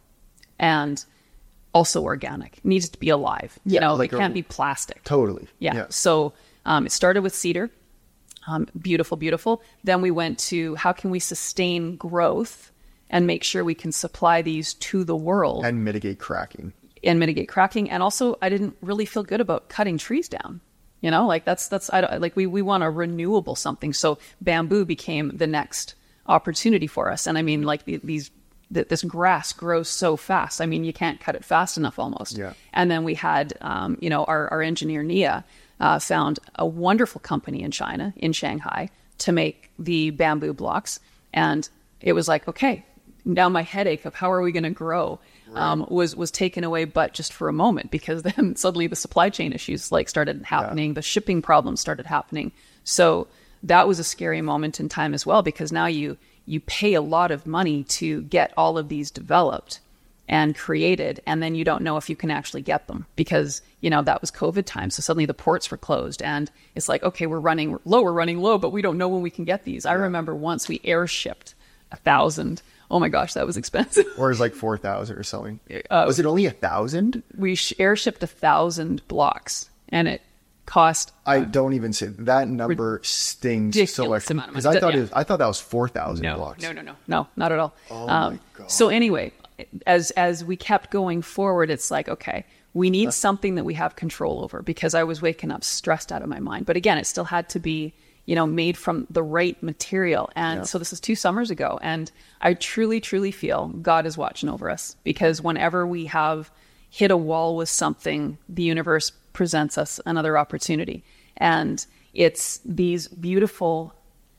And also organic. It needs to be alive. You yeah, know, like it can't a, be plastic. Totally. Yeah. yeah. So um, it started with cedar. Um, beautiful, beautiful. Then we went to how can we sustain growth and make sure we can supply these to the world. And mitigate cracking. And mitigate cracking. And also, I didn't really feel good about cutting trees down. You know, like that's, that's, I don't, like we, we want a renewable something. So bamboo became the next opportunity for us. And I mean, like the, these that this grass grows so fast. I mean, you can't cut it fast enough almost. Yeah. And then we had, um, you know, our, our engineer, Nia, uh, found a wonderful company in China, in Shanghai, to make the bamboo blocks. And it was like, okay, now my headache of how are we going to grow right. um, was, was taken away, but just for a moment, because then suddenly the supply chain issues like started happening. Yeah. The shipping problems started happening. So that was a scary moment in time as well, because now you, you pay a lot of money to get all of these developed and created, and then you don't know if you can actually get them because, you know, that was COVID time. So suddenly the ports were closed, and it's like, okay, we're running low, we're running low, but we don't know when we can get these. I yeah. remember once we air shipped a thousand. Oh my gosh, that was expensive. Or it was like four thousand or something. Uh, was it only a thousand? We sh- air shipped a thousand blocks, and it cost. I don't even say that number stings so much because I thought yeah. it was, I thought that was four thousand no, blocks. No, no, no, no, not at all. Oh um, my God. So anyway, as as we kept going forward, it's like, okay, we need something that we have control over, because I was waking up stressed out of my mind. But again, it still had to be, you know, made from the right material. And yeah. so this is two summers ago, and I truly, truly feel God is watching over us, because whenever we have hit a wall with something, the universe presents us another opportunity. And it's these beautiful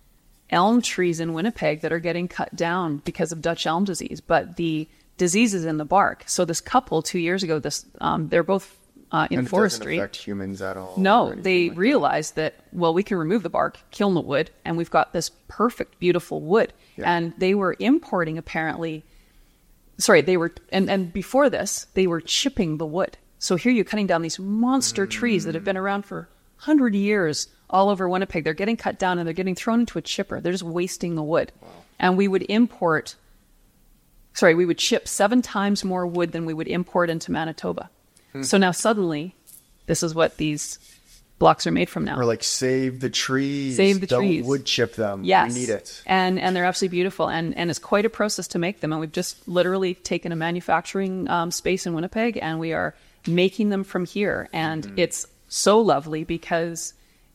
elm trees in Winnipeg that are getting cut down because of Dutch elm disease, but the disease is in the bark. So this couple two years ago, this um, they're both uh, in and it forestry. Doesn't affect humans at all. No, they like realized that. that, well, we can remove the bark, kiln the wood, and we've got this perfect, beautiful wood. Yeah. And they were importing apparently, sorry, they were, and, and before this, they were chipping the wood. So here you're cutting down these monster mm. trees that have been around for one hundred years all over Winnipeg. They're getting cut down and they're getting thrown into a chipper. They're just wasting the wood. Wow. And we would import, sorry, we would chip seven times more wood than we would import into Manitoba. Hmm. So now suddenly, this is what these blocks are made from now. Or like save the trees. Save the Don't trees. wood chip them. Yes. We need it. And and they're absolutely beautiful. And and it's quite a process to make them. And we've just literally taken a manufacturing um, space in Winnipeg, and we are making them from here. And mm-hmm. it's so lovely because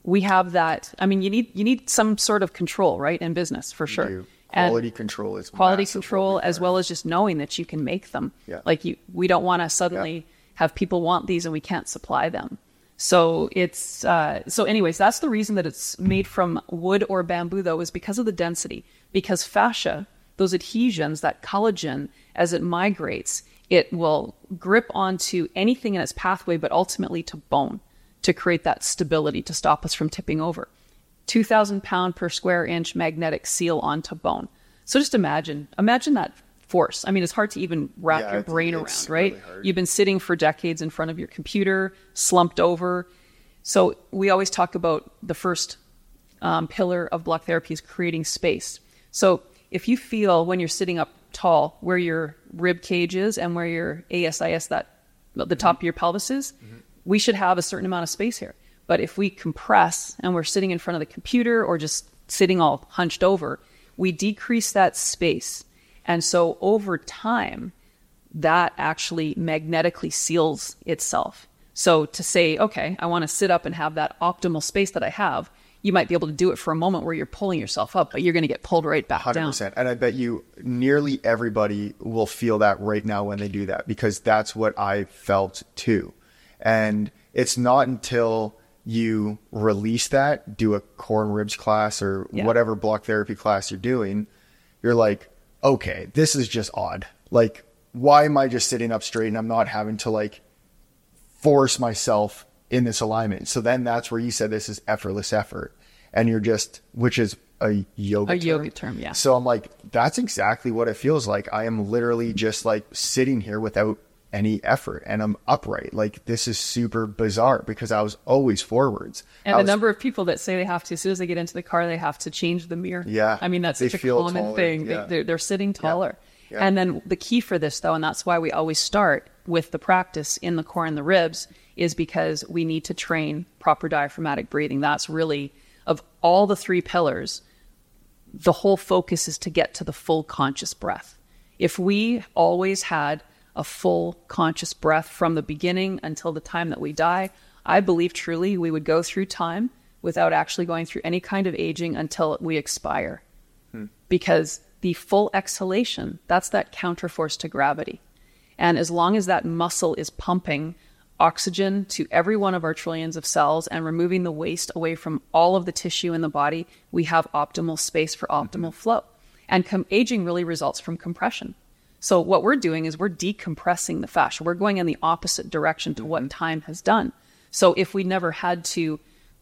we have that. I mean, you need you need some sort of control, right, in business for sure. do. And Quality control is quality massive control, what we as have. well as just knowing that you can make them. Yeah. Like you, we don't want to suddenly Yeah. have people want these and we can't supply them. So it's uh, so anyways, that's the reason that it's made from wood or bamboo, though, is because of the density. Because fascia, those adhesions, that collagen, as it migrates, it will grip onto anything in its pathway, but ultimately to bone, to create that stability, to stop us from tipping over. two thousand pound per square inch magnetic seal onto bone. So just imagine, imagine that force. I mean, it's hard to even wrap Yeah, your it's- brain it's around, right? really hard. You've been sitting for decades in front of your computer, slumped over. So we always talk about the first um, pillar of block therapy is creating space. So if you feel when you're sitting up tall where your rib cage is and where your A S I S, that the top of your pelvis is, mm-hmm. we should have a certain amount of space here. But if we compress and we're sitting in front of the computer or just sitting all hunched over, we decrease that space. And so over time, that actually magnetically seals itself. So to say, okay, I want to sit up and have that optimal space that I have, you might be able to do it for a moment where you're pulling yourself up, but you're going to get pulled right back one hundred down. percent. And I bet you nearly everybody will feel that right now when they do that, because that's what I felt too. And it's not until you release that, do a core and ribs class or Yeah. whatever block therapy class you're doing, you're like, okay, this is just odd. Like, why am I just sitting up straight and I'm not having to like force myself in this alignment? So then that's where you said this is effortless effort. And you're just, which is a yoga A term. yoga term, yeah. So I'm like, that's exactly what it feels like. I am literally just like sitting here without any effort and I'm upright. Like, this is super bizarre because I was always forwards. And I the was- number of people that say they have to, as soon as they get into the car, they have to change the mirror. Yeah. I mean, that's They such a feel common taller, thing. yeah. They, they're, they're sitting taller. Yeah. And then the key for this, though, and that's why we always start with the practice in the core and the ribs, is because we need to train proper diaphragmatic breathing. That's really, of all the three pillars, the whole focus is to get to the full conscious breath. If we always had a full conscious breath from the beginning until the time that we die, I believe truly we would go through time without actually going through any kind of aging until we expire. Hmm. Because the full exhalation, that's that counterforce to gravity. And as long as that muscle is pumping oxygen to every one of our trillions of cells and removing the waste away from all of the tissue in the body, we have optimal space for optimal mm-hmm. flow. And com- aging really results from compression. So what we're doing is we're decompressing the fascia. We're going in the opposite direction to mm-hmm. what time has done. So if we never had to,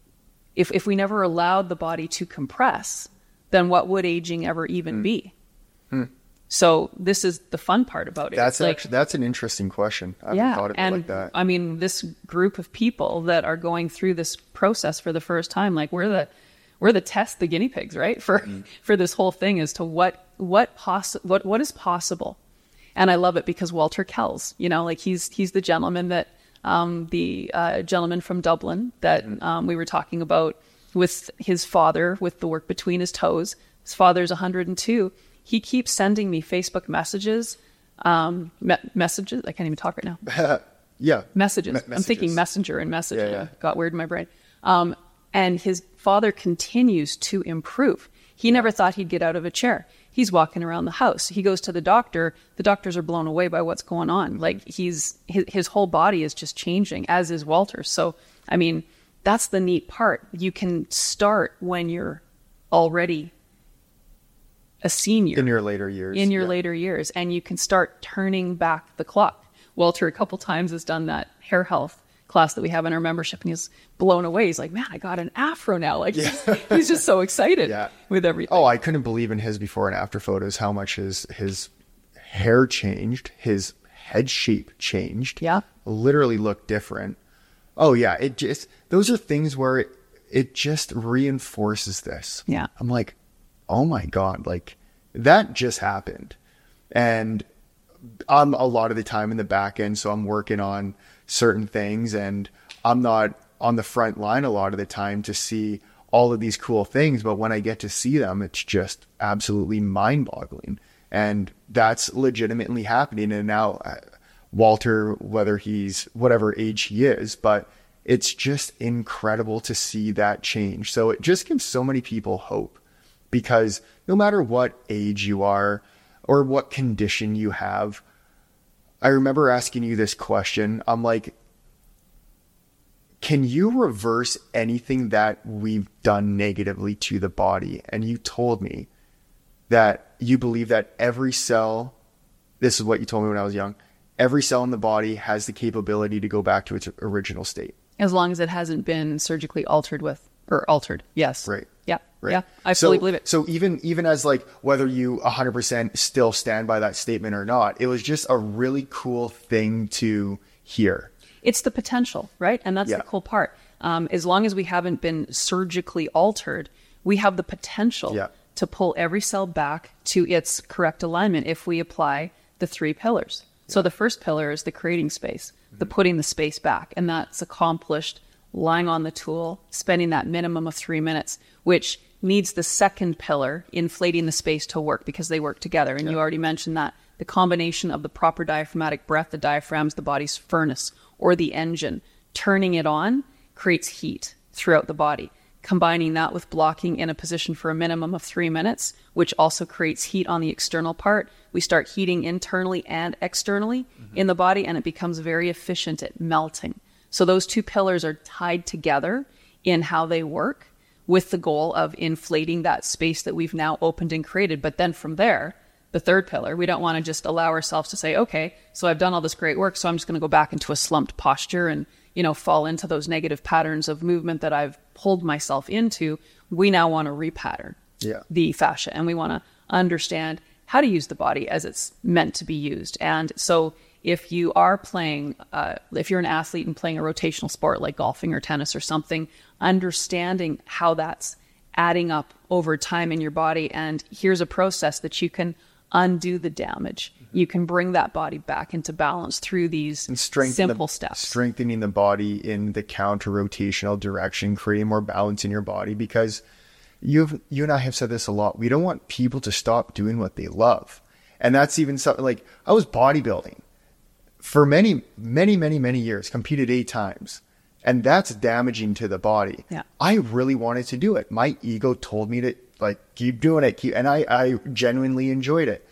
if if we never allowed the body to compress, then what would aging ever even mm. be? Mm. So this is the fun part about it. That's like, actually, that's an interesting question. I haven't yeah, thought of and it like that. I mean, this group of people that are going through this process for the first time, like we're the we're the test, the guinea pigs, right? For mm. for this whole thing as to what what poss- what what is possible. And I love it because Walter Kells, you know, like he's he's the gentleman that um, the uh, gentleman from Dublin that mm. um, we were talking about with his father, with the work between his toes. His father's one hundred two. He keeps sending me Facebook messages, um, me- messages. I can't even talk right now. yeah. Messages. Me- I'm messages. thinking messenger and message. Yeah, yeah. Got weird in my brain. Um, and his father continues to improve. He never thought he'd get out of a chair. He's walking around the house. He goes to the doctor. The doctors are blown away by what's going on. Like he's his, his whole body is just changing, as is Walter's. So, I mean, that's the neat part. You can start when you're already a senior. In your later years. In your yeah. later years. And you can start turning back the clock. Walter a couple times has done that hair health class that we have in our membership, and he's blown away. He's like, man, I got an afro now. Like yeah. he's, he's just so excited yeah. with everything. Oh, I couldn't believe in his before and after photos how much his his hair changed, his head shape changed. Yeah. Literally looked different. Oh yeah, it just those are things where it, it just reinforces this. Yeah. I'm like, oh my God, like that just happened. And I'm a lot of the time in the back end, so I'm working on certain things and I'm not on the front line a lot of the time to see all of these cool things. But when I get to see them, it's just absolutely mind boggling. And that's legitimately happening. And now uh, Walter, whether he's whatever age he is, but it's just incredible to see that change. So it just gives so many people hope, because no matter what age you are or what condition you have, I remember asking you this question. I'm like, can you reverse anything that we've done negatively to the body? And you told me that you believe that every cell, this is what you told me when I was young, every cell in the body has the capability to go back to its original state. As long as it hasn't been surgically altered with, or altered. Yes. Right. Yeah. Right. Yeah. I so, fully believe it. So even, even as like, whether you one hundred percent still stand by that statement or not, it was just a really cool thing to hear. It's the potential, right? And that's Yeah. the cool part. Um, as long as we haven't been surgically altered, we have the potential Yeah. to pull every cell back to its correct alignment if we apply the three pillars. So the first pillar is the creating space, the putting the space back. And that's accomplished lying on the tool, spending that minimum of three minutes, which needs the second pillar, inflating the space, to work, because they work together. And Yeah. you already mentioned that the combination of the proper diaphragmatic breath, the diaphragm's the body's furnace or the engine, turning it on creates heat throughout the body. Combining that with blocking in a position for a minimum of three minutes, which also creates heat on the external part. We start heating internally and externally mm-hmm. in the body, and it becomes very efficient at melting. So those two pillars are tied together in how they work, with the goal of inflating that space that we've now opened and created. But then from there, the third pillar, we don't want to just allow ourselves to say, okay, so I've done all this great work, so I'm just going to go back into a slumped posture and, you know, fall into those negative patterns of movement that I've pulled myself into. We now want to repattern yeah. the fascia, and we want to understand how to use the body as it's meant to be used. And so if you are playing, uh, if you're an athlete and playing a rotational sport like golfing or tennis or something, understanding how that's adding up over time in your body. And here's a process that you can undo the damage. Mm-hmm. You can bring that body back into balance through these and simple the, steps. Strengthening the body in the counter-rotational direction, creating more balance in your body, because you've, you and I have said this a lot. We don't want people to stop doing what they love. And that's even something like, I was bodybuilding for many, many, many, many years, competed eight times. And that's damaging to the body. Yeah. I really wanted to do it. My ego told me to like, keep doing it. Keep, and I, I genuinely enjoyed it.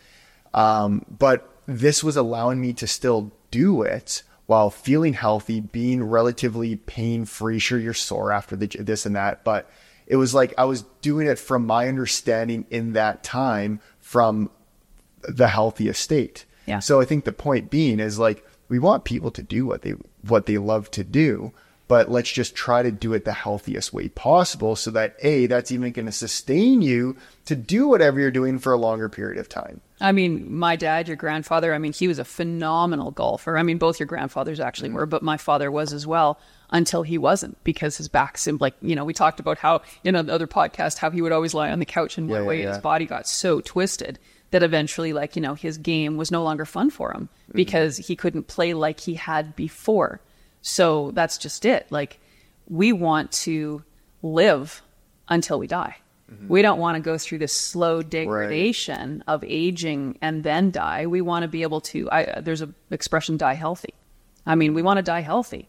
Um, but this was allowing me to still do it while feeling healthy, being relatively pain-free. Sure, you're sore after the, this and that, but it was like I was doing it from my understanding in that time from the healthiest state. Yeah. So I think the point being is like, we want people to do what they, what they love to do, but let's just try to do it the healthiest way possible so that A, that's even going to sustain you to do whatever you're doing for a longer period of time. I mean, my dad, your grandfather, I mean, he was a phenomenal golfer. I mean, both your grandfathers actually mm-hmm. were, but my father was as well until he wasn't, because his back seemed like, you know, we talked about how, in another podcast, how he would always lie on the couch and one yeah, way yeah, yeah. his body got so twisted that eventually, like, you know, his game was no longer fun for him mm-hmm. because he couldn't play like he had before. So that's just it. Like, we want to live until we die. Mm-hmm. We don't want to go through this slow degradation right. of aging and then die. We want to be able to, I, there's an expression, die healthy. I mean, we want to die healthy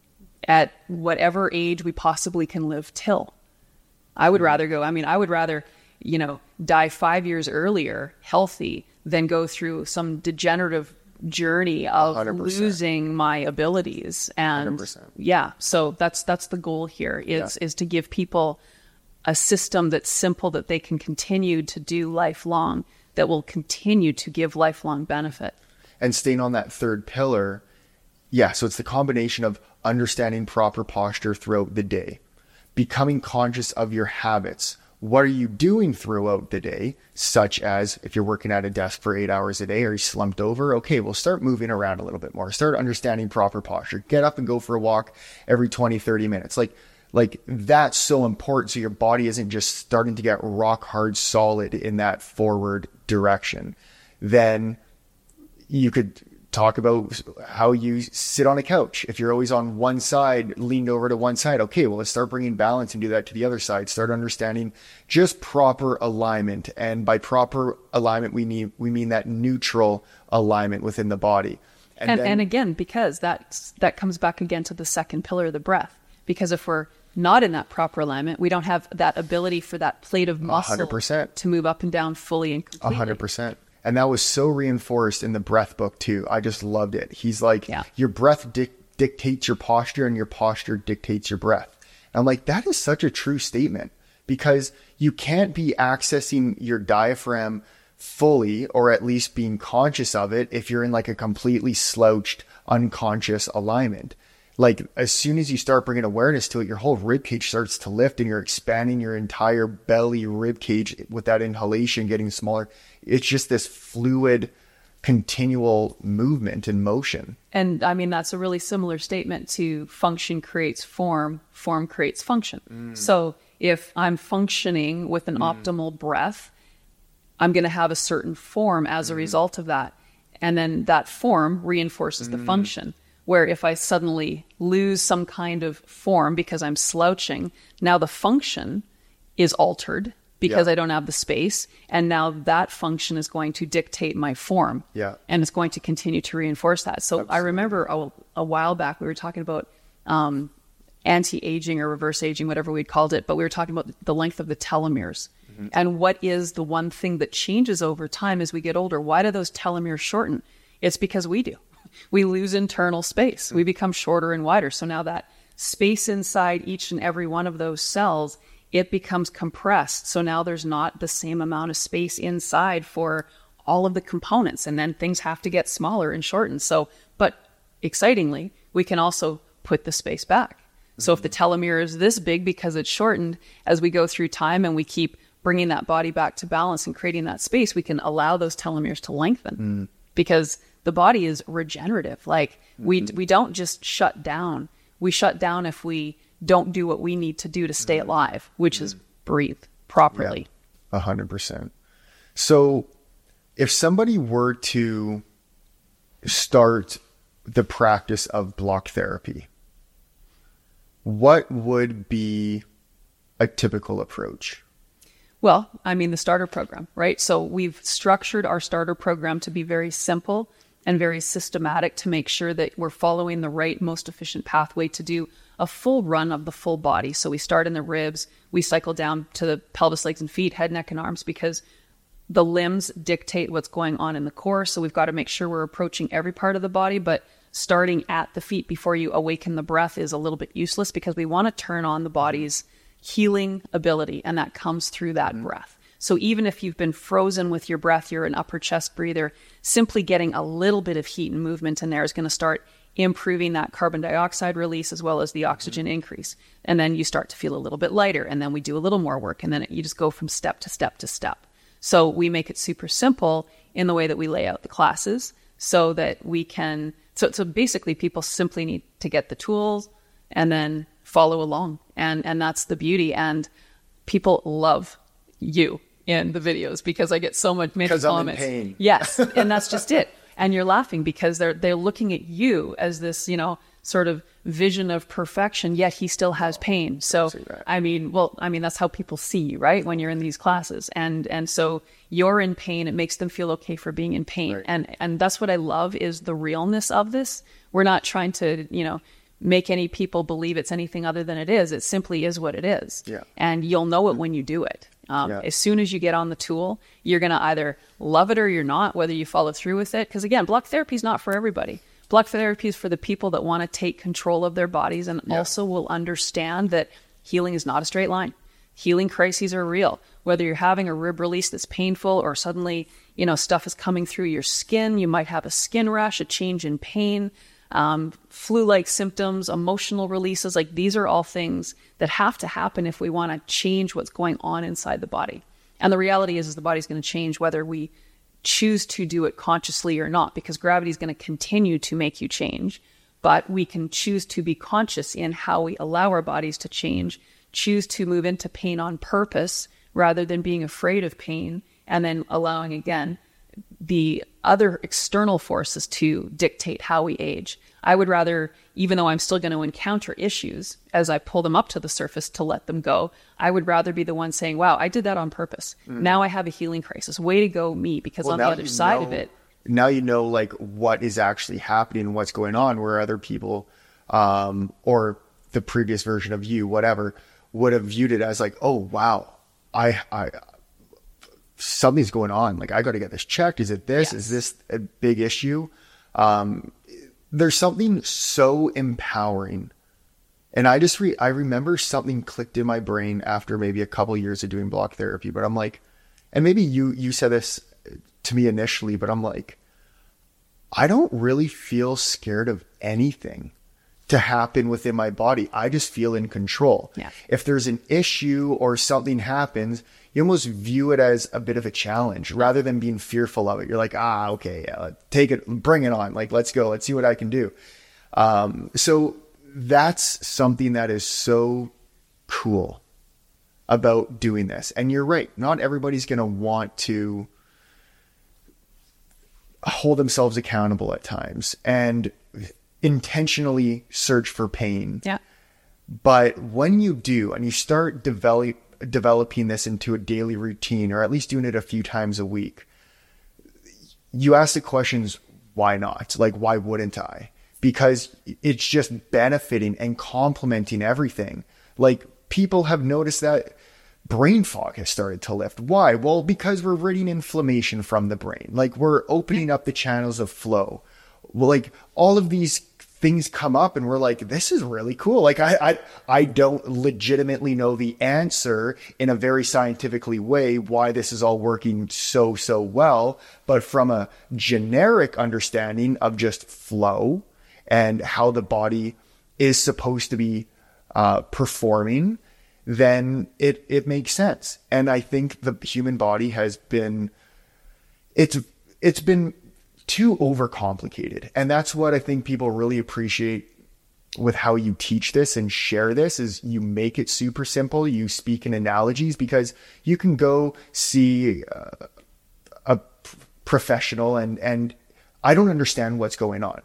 at whatever age we possibly can live till. I would mm-hmm. rather go, I mean, I would rather, you know, die five years earlier healthy than go through some degenerative journey of one hundred percent losing my abilities. And one hundred percent yeah, so that's that's the goal here is yeah. is to give people a system that's simple, that they can continue to do lifelong, that will continue to give lifelong benefit. And staying on that third pillar, yeah, so it's the combination of understanding proper posture throughout the day, becoming conscious of your habits. What are you doing throughout the day? Such as if you're working at a desk for eight hours a day, or you slumped over, okay, well, start moving around a little bit more. Start understanding proper posture. Get up and go for a walk every twenty, thirty minutes. Like, like that's so important. So your body isn't just starting to get rock hard solid in that forward direction. Then you could talk about how you sit on a couch. If you're always on one side, leaned over to one side, okay, well, let's start bringing balance and do that to the other side. Start understanding just proper alignment. And by proper alignment, we need, we mean that neutral alignment within the body. And, And, then, and again, because that's, that comes back again to the second pillar of the breath. Because if we're not in that proper alignment, we don't have that ability for that plate of muscle one hundred percent. to move up and down fully and completely. one hundred percent. And that was so reinforced in the breath book too. I just loved it. He's like, Yeah. your breath dic- dictates your posture and your posture dictates your breath. And I'm like, that is such a true statement, because you can't be accessing your diaphragm fully, or at least being conscious of it, if you're in like a completely slouched, unconscious alignment. Like as soon as you start bringing awareness to it, your whole rib cage starts to lift and you're expanding your entire belly rib cage with that inhalation getting smaller. It's just this fluid, continual movement and motion. And I mean, that's a really similar statement to function creates form, form creates function. Mm. So if I'm functioning with an mm. optimal breath, I'm going to have a certain form as mm. a result of that. And then that form reinforces mm. the function. Where if I suddenly lose some kind of form because I'm slouching, now the function is altered because yeah. I don't have the space. And now that function is going to dictate my form. Yeah. And it's going to continue to reinforce that. So Absolutely. I remember a, a while back, we were talking about um, anti-aging or reverse aging, whatever we'd called it. But we were talking about the length of the telomeres. Mm-hmm. And what is the one thing that changes over time as we get older? Why do those telomeres shorten? It's because we do. We lose internal space. We become shorter and wider. So now that space inside each and every one of those cells, it becomes compressed. So now there's not the same amount of space inside for all of the components. And then things have to get smaller and shortened. So, but excitingly, we can also put the space back. Mm-hmm. So if the telomere is this big because it's shortened, as we go through time and we keep bringing that body back to balance and creating that space, we can allow those telomeres to lengthen. Mm. Because the body is regenerative. Like mm-hmm. we we don't just shut down. We shut down if we don't do what we need to do to stay mm-hmm. alive, which mm-hmm. is breathe properly. A hundred percent. So if somebody were to start the practice of block therapy, what would be a typical approach? Well, I mean, the starter program, right? So we've structured our starter program to be very simple and very systematic to make sure that we're following the right, most efficient pathway to do a full run of the full body. So we start in the ribs, we cycle down to the pelvis, legs, and feet, head, neck, and arms, because the limbs dictate what's going on in the core. So we've got to make sure we're approaching every part of the body, but starting at the feet before you awaken the breath is a little bit useless, because we want to turn on the body's healing ability, and that comes through that mm-hmm. breath. So even if you've been frozen with your breath, you're an upper chest breather, simply getting a little bit of heat and movement in there is going to start improving that carbon dioxide release as well as the oxygen mm-hmm. increase. And then you start to feel a little bit lighter, and then we do a little more work, and then it, you just go from step to step to step. So we make it super simple in the way that we lay out the classes, so that we can, so, so basically people simply need to get the tools and then follow along. And, and that's the beauty. And people love you in the videos because I get so much many comments. Because I'm in pain. Yes. And that's just it. And you're laughing because they're, they're looking at you as this, you know, sort of vision of perfection, yet he still has pain. So, I mean, well, I mean, that's how people see you, right? When you're in these classes. And, and so you're in pain. It makes them feel okay for being in pain. Right. And, and that's what I love, is the realness of this. We're not trying to, you know, make any people believe it's anything other than it is. It simply is what it is. Yeah. And you'll know it when you do it. Um, yeah. As soon as you get on the tool, you're going to either love it or you're not, whether you follow through with it. Because again, block therapy is not for everybody. Block therapy is for the people that want to take control of their bodies and yeah. also will understand that healing is not a straight line. Healing crises are real. Whether you're having a rib release that's painful, or suddenly, you know, stuff is coming through your skin, you might have a skin rash, a change in pain, um, flu-like symptoms, emotional releases. Like, these are all things that have to happen if we want to change what's going on inside the body. And the reality is, is the body's going to change whether we choose to do it consciously or not, because gravity is going to continue to make you change. But we can choose to be conscious in how we allow our bodies to change, choose to move into pain on purpose rather than being afraid of pain, and then allowing, again, the other external forces to dictate how we age. I would rather, even though I'm still going to encounter issues as I pull them up to the surface to let them go, I would rather be the one saying, wow, I did that on purpose. Mm. Now I have a healing crisis. Way to go, me, because well, on the other side know, of it, now you know like what is actually happening and what's going on, where other people um, or the previous version of you, whatever, would have viewed it as like, oh, wow, I, I, something's going on. Like, I got to get this checked. Is it this? Yes. Is this a big issue? Um, there's something so empowering. And I just, re- I remember something clicked in my brain after maybe a couple years of doing block therapy, but I'm like, and maybe you, you said this to me initially, but I'm like, I don't really feel scared of anything to happen within my body. I just feel in control. Yeah. If there's an issue or something happens, you almost view it as a bit of a challenge rather than being fearful of it. You're like, ah, okay, yeah, take it, bring it on. Like, let's go. Let's see what I can do. Um, so that's something that is so cool about doing this. And you're right. Not everybody's going to want to hold themselves accountable at times and intentionally search for pain. Yeah. But when you do, and you start develop, developing this into a daily routine, or at least doing it a few times a week, you ask the questions, why not? Like, why wouldn't I? Because it's just benefiting and complementing everything. Like, people have noticed that brain fog has started to lift. Why? Well, because we're ridding inflammation from the brain. Like, we're opening up the channels of flow. Well, like, all of these things come up and we're like, this is really cool. Like, I, I, I don't legitimately know the answer in a very scientifically way why this is all working so, so well. But from a generic understanding of just flow and how the body is supposed to be uh, performing, then it, it makes sense. And I think the human body has been, it's, it's been too overcomplicated. And that's what I think people really appreciate with how you teach this and share this, is you make it super simple. You speak in analogies, because you can go see uh, a professional and, and I don't understand what's going on.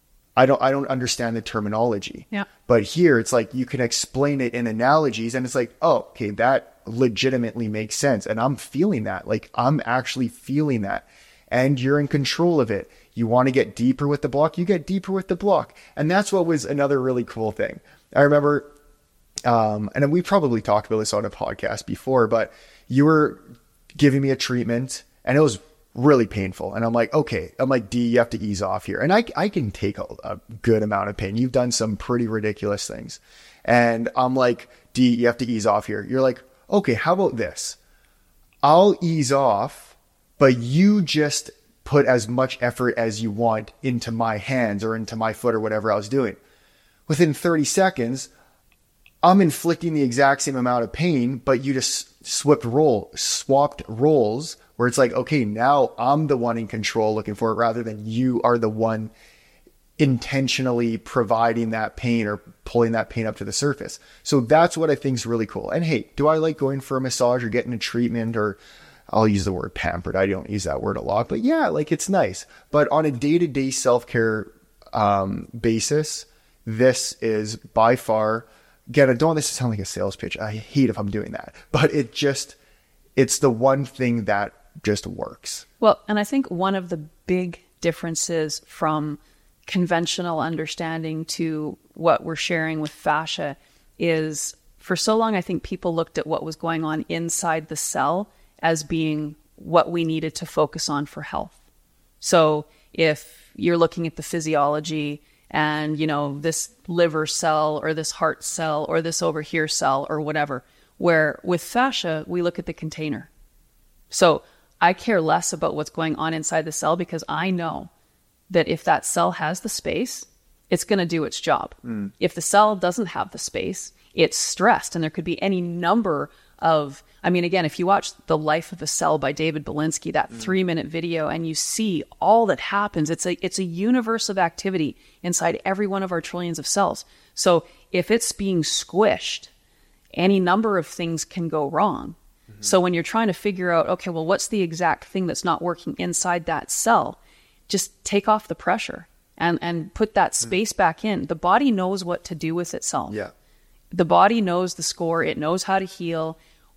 I don't, I don't understand the terminology. Yeah. But here it's like, you can explain it in analogies and it's like, oh, okay, that legitimately makes sense. And I'm feeling that. Like, I'm actually feeling that. And you're in control of it. You want to get deeper with the block, you get deeper with the block. And that's what was another really cool thing. I remember, um, and we probably talked about this on a podcast before, but you were giving me a treatment and it was really painful. And I'm like, okay, I'm like, D, you have to ease off here. And I, I can take a, a good amount of pain. You've done some pretty ridiculous things. And I'm like, D, you have to ease off here. You're like, okay, how about this? I'll ease off, but you just put as much effort as you want into my hands or into my foot or whatever I was doing. Within thirty seconds, I'm inflicting the exact same amount of pain, but you just swapped role, swapped roles, where it's like, okay, now I'm the one in control looking for it, rather than you are the one intentionally providing that pain or pulling that pain up to the surface. So that's what I think is really cool. And hey, do I like going for a massage or getting a treatment, or I'll use the word pampered. I don't use that word a lot, but yeah, like, it's nice. But on a day-to-day self-care um, basis, this is by far, again, I don't want this to sound like a sales pitch. I hate if I'm doing that, but it just, it's the one thing that just works. Well, and I think one of the big differences from conventional understanding to what we're sharing with fascia is, for so long, I think people looked at what was going on inside the cell as being what we needed to focus on for health. So if you're looking at the physiology and, you know, this liver cell or this heart cell or this over here cell or whatever, where with fascia, we look at the container. So I care less about what's going on inside the cell, because I know that if that cell has the space, it's going to do its job. Mm. If the cell doesn't have the space, it's stressed, and there could be any number of, I mean, again, if you watch The Life of a Cell by David Belinsky, that mm. three minute video, and you see all that happens, it's a, it's a universe of activity inside every one of our trillions of cells. So if it's being squished, any number of things can go wrong. Mm-hmm. So when you're trying to figure out, okay, well, what's the exact thing that's not working inside that cell? Just take off the pressure and, and put that space mm. back in. The body knows what to do with itself. Yeah. The body knows the score. It knows how to heal.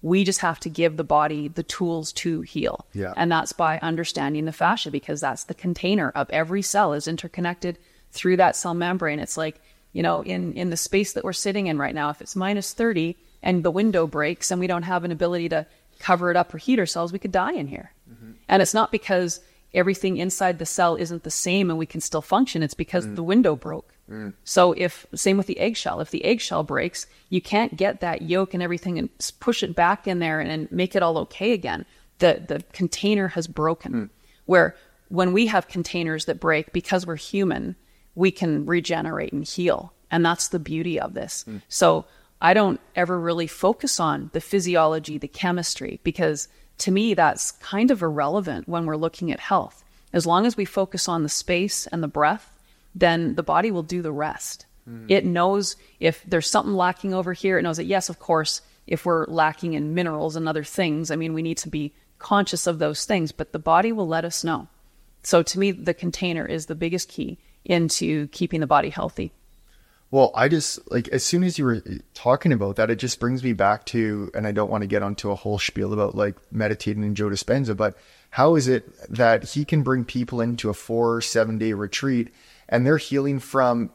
We just have to give the body the tools to heal. Yeah. And that's by understanding the fascia, because that's the container of every cell is interconnected through that cell membrane. It's like, you know, in, in the space that we're sitting in right now, if it's minus thirty and the window breaks and we don't have an ability to cover it up or heat ourselves, we could die in here. Mm-hmm. And it's not because everything inside the cell isn't the same and we can still function. It's because mm. the window broke. Mm. So if, same with the eggshell, if the eggshell breaks, you can't get that yolk and everything and push it back in there and, and make it all okay again. The, the container has broken. Mm. Where when we have containers that break, because we're human, we can regenerate and heal. And that's the beauty of this. Mm. So I don't ever really focus on the physiology, the chemistry, because to me, that's kind of irrelevant when we're looking at health. As long as we focus on the space and the breath, then the body will do the rest. Mm. It knows if there's something lacking over here. It knows that, yes, of course, if we're lacking in minerals and other things, I mean, we need to be conscious of those things, but the body will let us know. So to me, the container is the biggest key into keeping the body healthy. Well, I just, like, as soon as you were talking about that, it just brings me back to, and I don't want to get onto a whole spiel about like meditating and Joe Dispenza, but how is it that he can bring people into a four, seven day retreat and they're healing from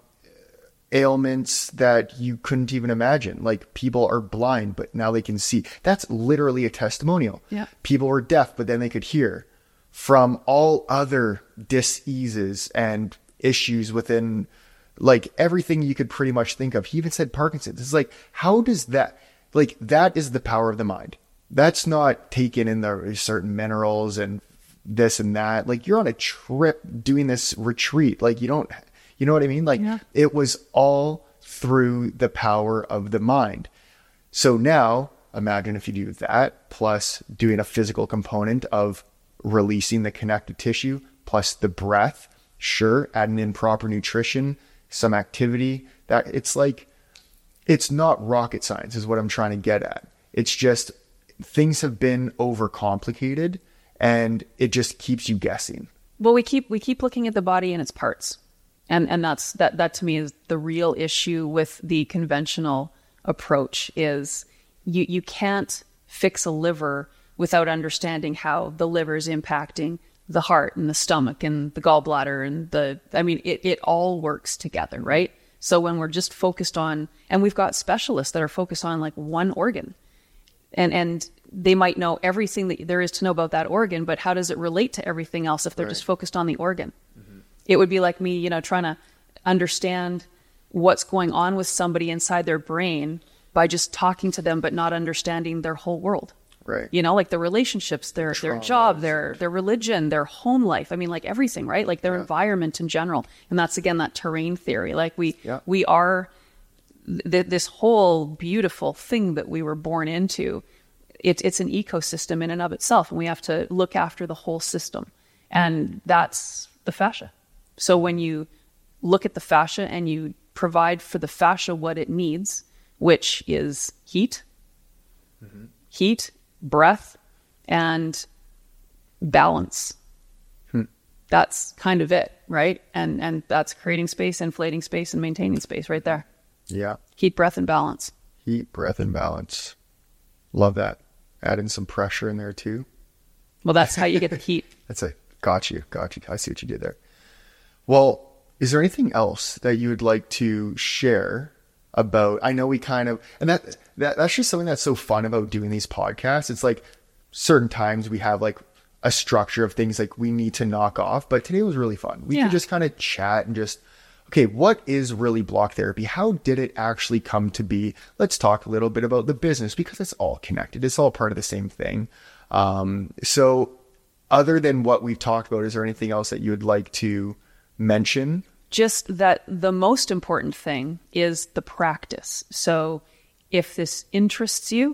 ailments that you couldn't even imagine? Like, people are blind, but now they can see. That's literally a testimonial. Yeah. People were deaf, but then they could hear. From all other diseases and issues within, like, everything you could pretty much think of. He even said Parkinson's. It's like, how does that, like, that is the power of the mind. That's not taken in the certain minerals and this and that. Like, you're on a trip doing this retreat. Like, you don't, you know what I mean? Like, yeah. It was all through the power of the mind. So now imagine if you do that, plus doing a physical component of releasing the connective tissue, plus the breath, sure, adding in proper nutrition, some activity, that it's like, it's not rocket science is what I'm trying to get at. It's just things have been overcomplicated and it just keeps you guessing. Well, we keep, we keep looking at the body and its parts. And, and that's, that, that to me is the real issue with the conventional approach is you, you can't fix a liver without understanding how the liver is impacting the heart and the stomach and the gallbladder and the, I mean, it, it all works together, right? So when we're just focused on, and we've got specialists that are focused on like one organ, and, and they might know everything that there is to know about that organ, but how does it relate to everything else if they're right. just focused on the organ? Mm-hmm. It would be like me, you know, trying to understand what's going on with somebody inside their brain by just talking to them, but not understanding their whole world. Right. You know, like the relationships, their Traumas. their job, their their religion, their home life. I mean, like everything, right? Like their yeah. environment in general. And that's, again, that terrain theory. Like we yeah. we are th- this whole beautiful thing that we were born into. It, it's an ecosystem in and of itself. And we have to look after the whole system. And that's the fascia. So when you look at the fascia and you provide for the fascia what it needs, which is heat, mm-hmm. heat, breath, and balance. Hmm. That's kind of it, right? And and that's creating space, inflating space, and maintaining space right there. Yeah. Heat, breath, and balance. Heat, breath, and balance. Love that. Add in some pressure in there too. Well, that's how you get the heat. That's a got you, got you. I see what you did there. Well, is there anything else that you would like to share about? I know we kind of, and that, that that's just something that's so fun about doing these podcasts. It's like certain times we have like a structure of things like we need to knock off, but today was really fun. We yeah. could just kind of chat and just, okay, what is really block therapy? How did it actually come to be? Let's talk a little bit about the business because it's all connected. It's all part of the same thing. Um, so other than what we've talked about, is there anything else that you would like to mention? Just that the most important thing is the practice. So if this interests you,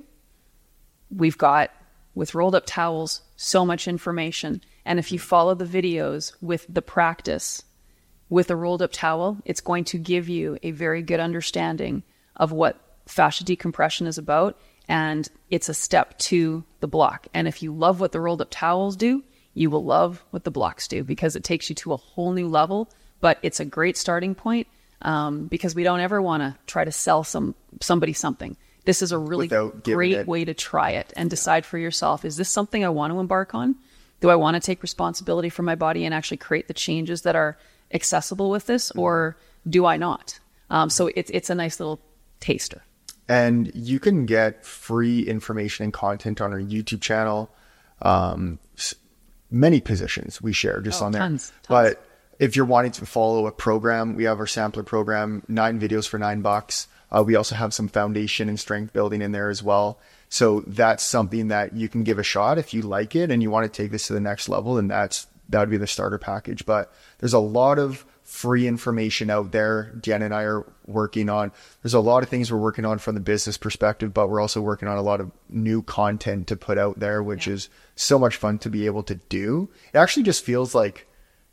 we've got, with Rolled Up Towels, so much information. And if you follow the videos with the practice, with a rolled up towel, it's going to give you a very good understanding of what fascia decompression is about. And it's a step to the block. And if you love what the rolled up towels do, you will love what the blocks do, because it takes you to a whole new level. But it's a great starting point, um, because we don't ever want to try to sell some somebody something. this is a really Without giving great it- way to try it and decide for yourself, is this something I want to embark on? Do I want to take responsibility for my body and actually create the changes that are accessible with this, or do I not? Um, so it's it's a nice little taster. And you can get free information and content on our YouTube channel. Um, s- many positions we share just Oh, on there. tons, tons. But if you're wanting to follow a program, we have our sampler program, nine videos for nine bucks. Uh, we also have some foundation and strength building in there as well. So that's something that you can give a shot if you like it and you want to take this to the next level. And that's, that would be the starter package. But there's a lot of free information out there. Jen and I are working on, there's a lot of things we're working on from the business perspective, but we're also working on a lot of new content to put out there, which Yeah. is so much fun to be able to do. It actually just feels like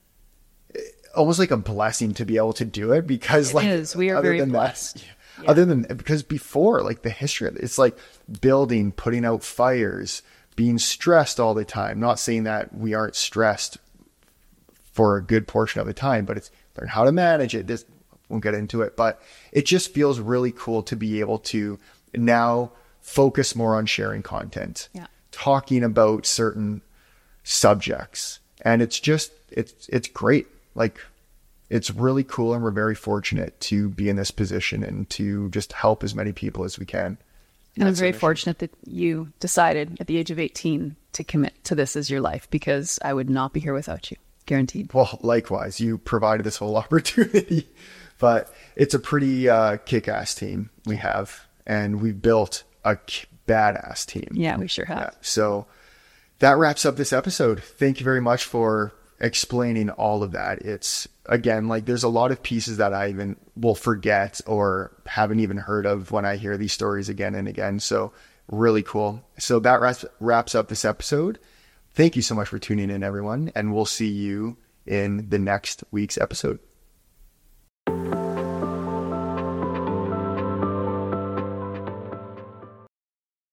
almost like a blessing to be able to do it, because It like is. We are other very than that- blessed. yeah. Other than, because before, like the history of it, it's like building, putting out fires, being stressed all the time. Not saying that we aren't stressed for a good portion of the time, but it's learn how to manage it. This won't get into it, but it just feels really cool to be able to now focus more on sharing content, Yeah. talking about certain subjects. And it's just, it's, it's great. Like, it's really cool. And we're very fortunate to be in this position and to just help as many people as we can. And I'm That's very our mission. fortunate that you decided at the age of eighteen to commit to this as your life, because I would not be here without you. Guaranteed. Well, likewise, you provided this whole opportunity, but it's a pretty uh, kick-ass team we have, and we've built a k- badass team. Yeah, we sure have. Yeah. So that wraps up this episode. Thank you very much for explaining all of that. It's, again, like there's a lot of pieces that I even will forget or haven't even heard of when I hear these stories again and again. So really cool. So that wraps, wraps up this episode. Thank you so much for tuning in, everyone, and we'll see you in the next week's episode.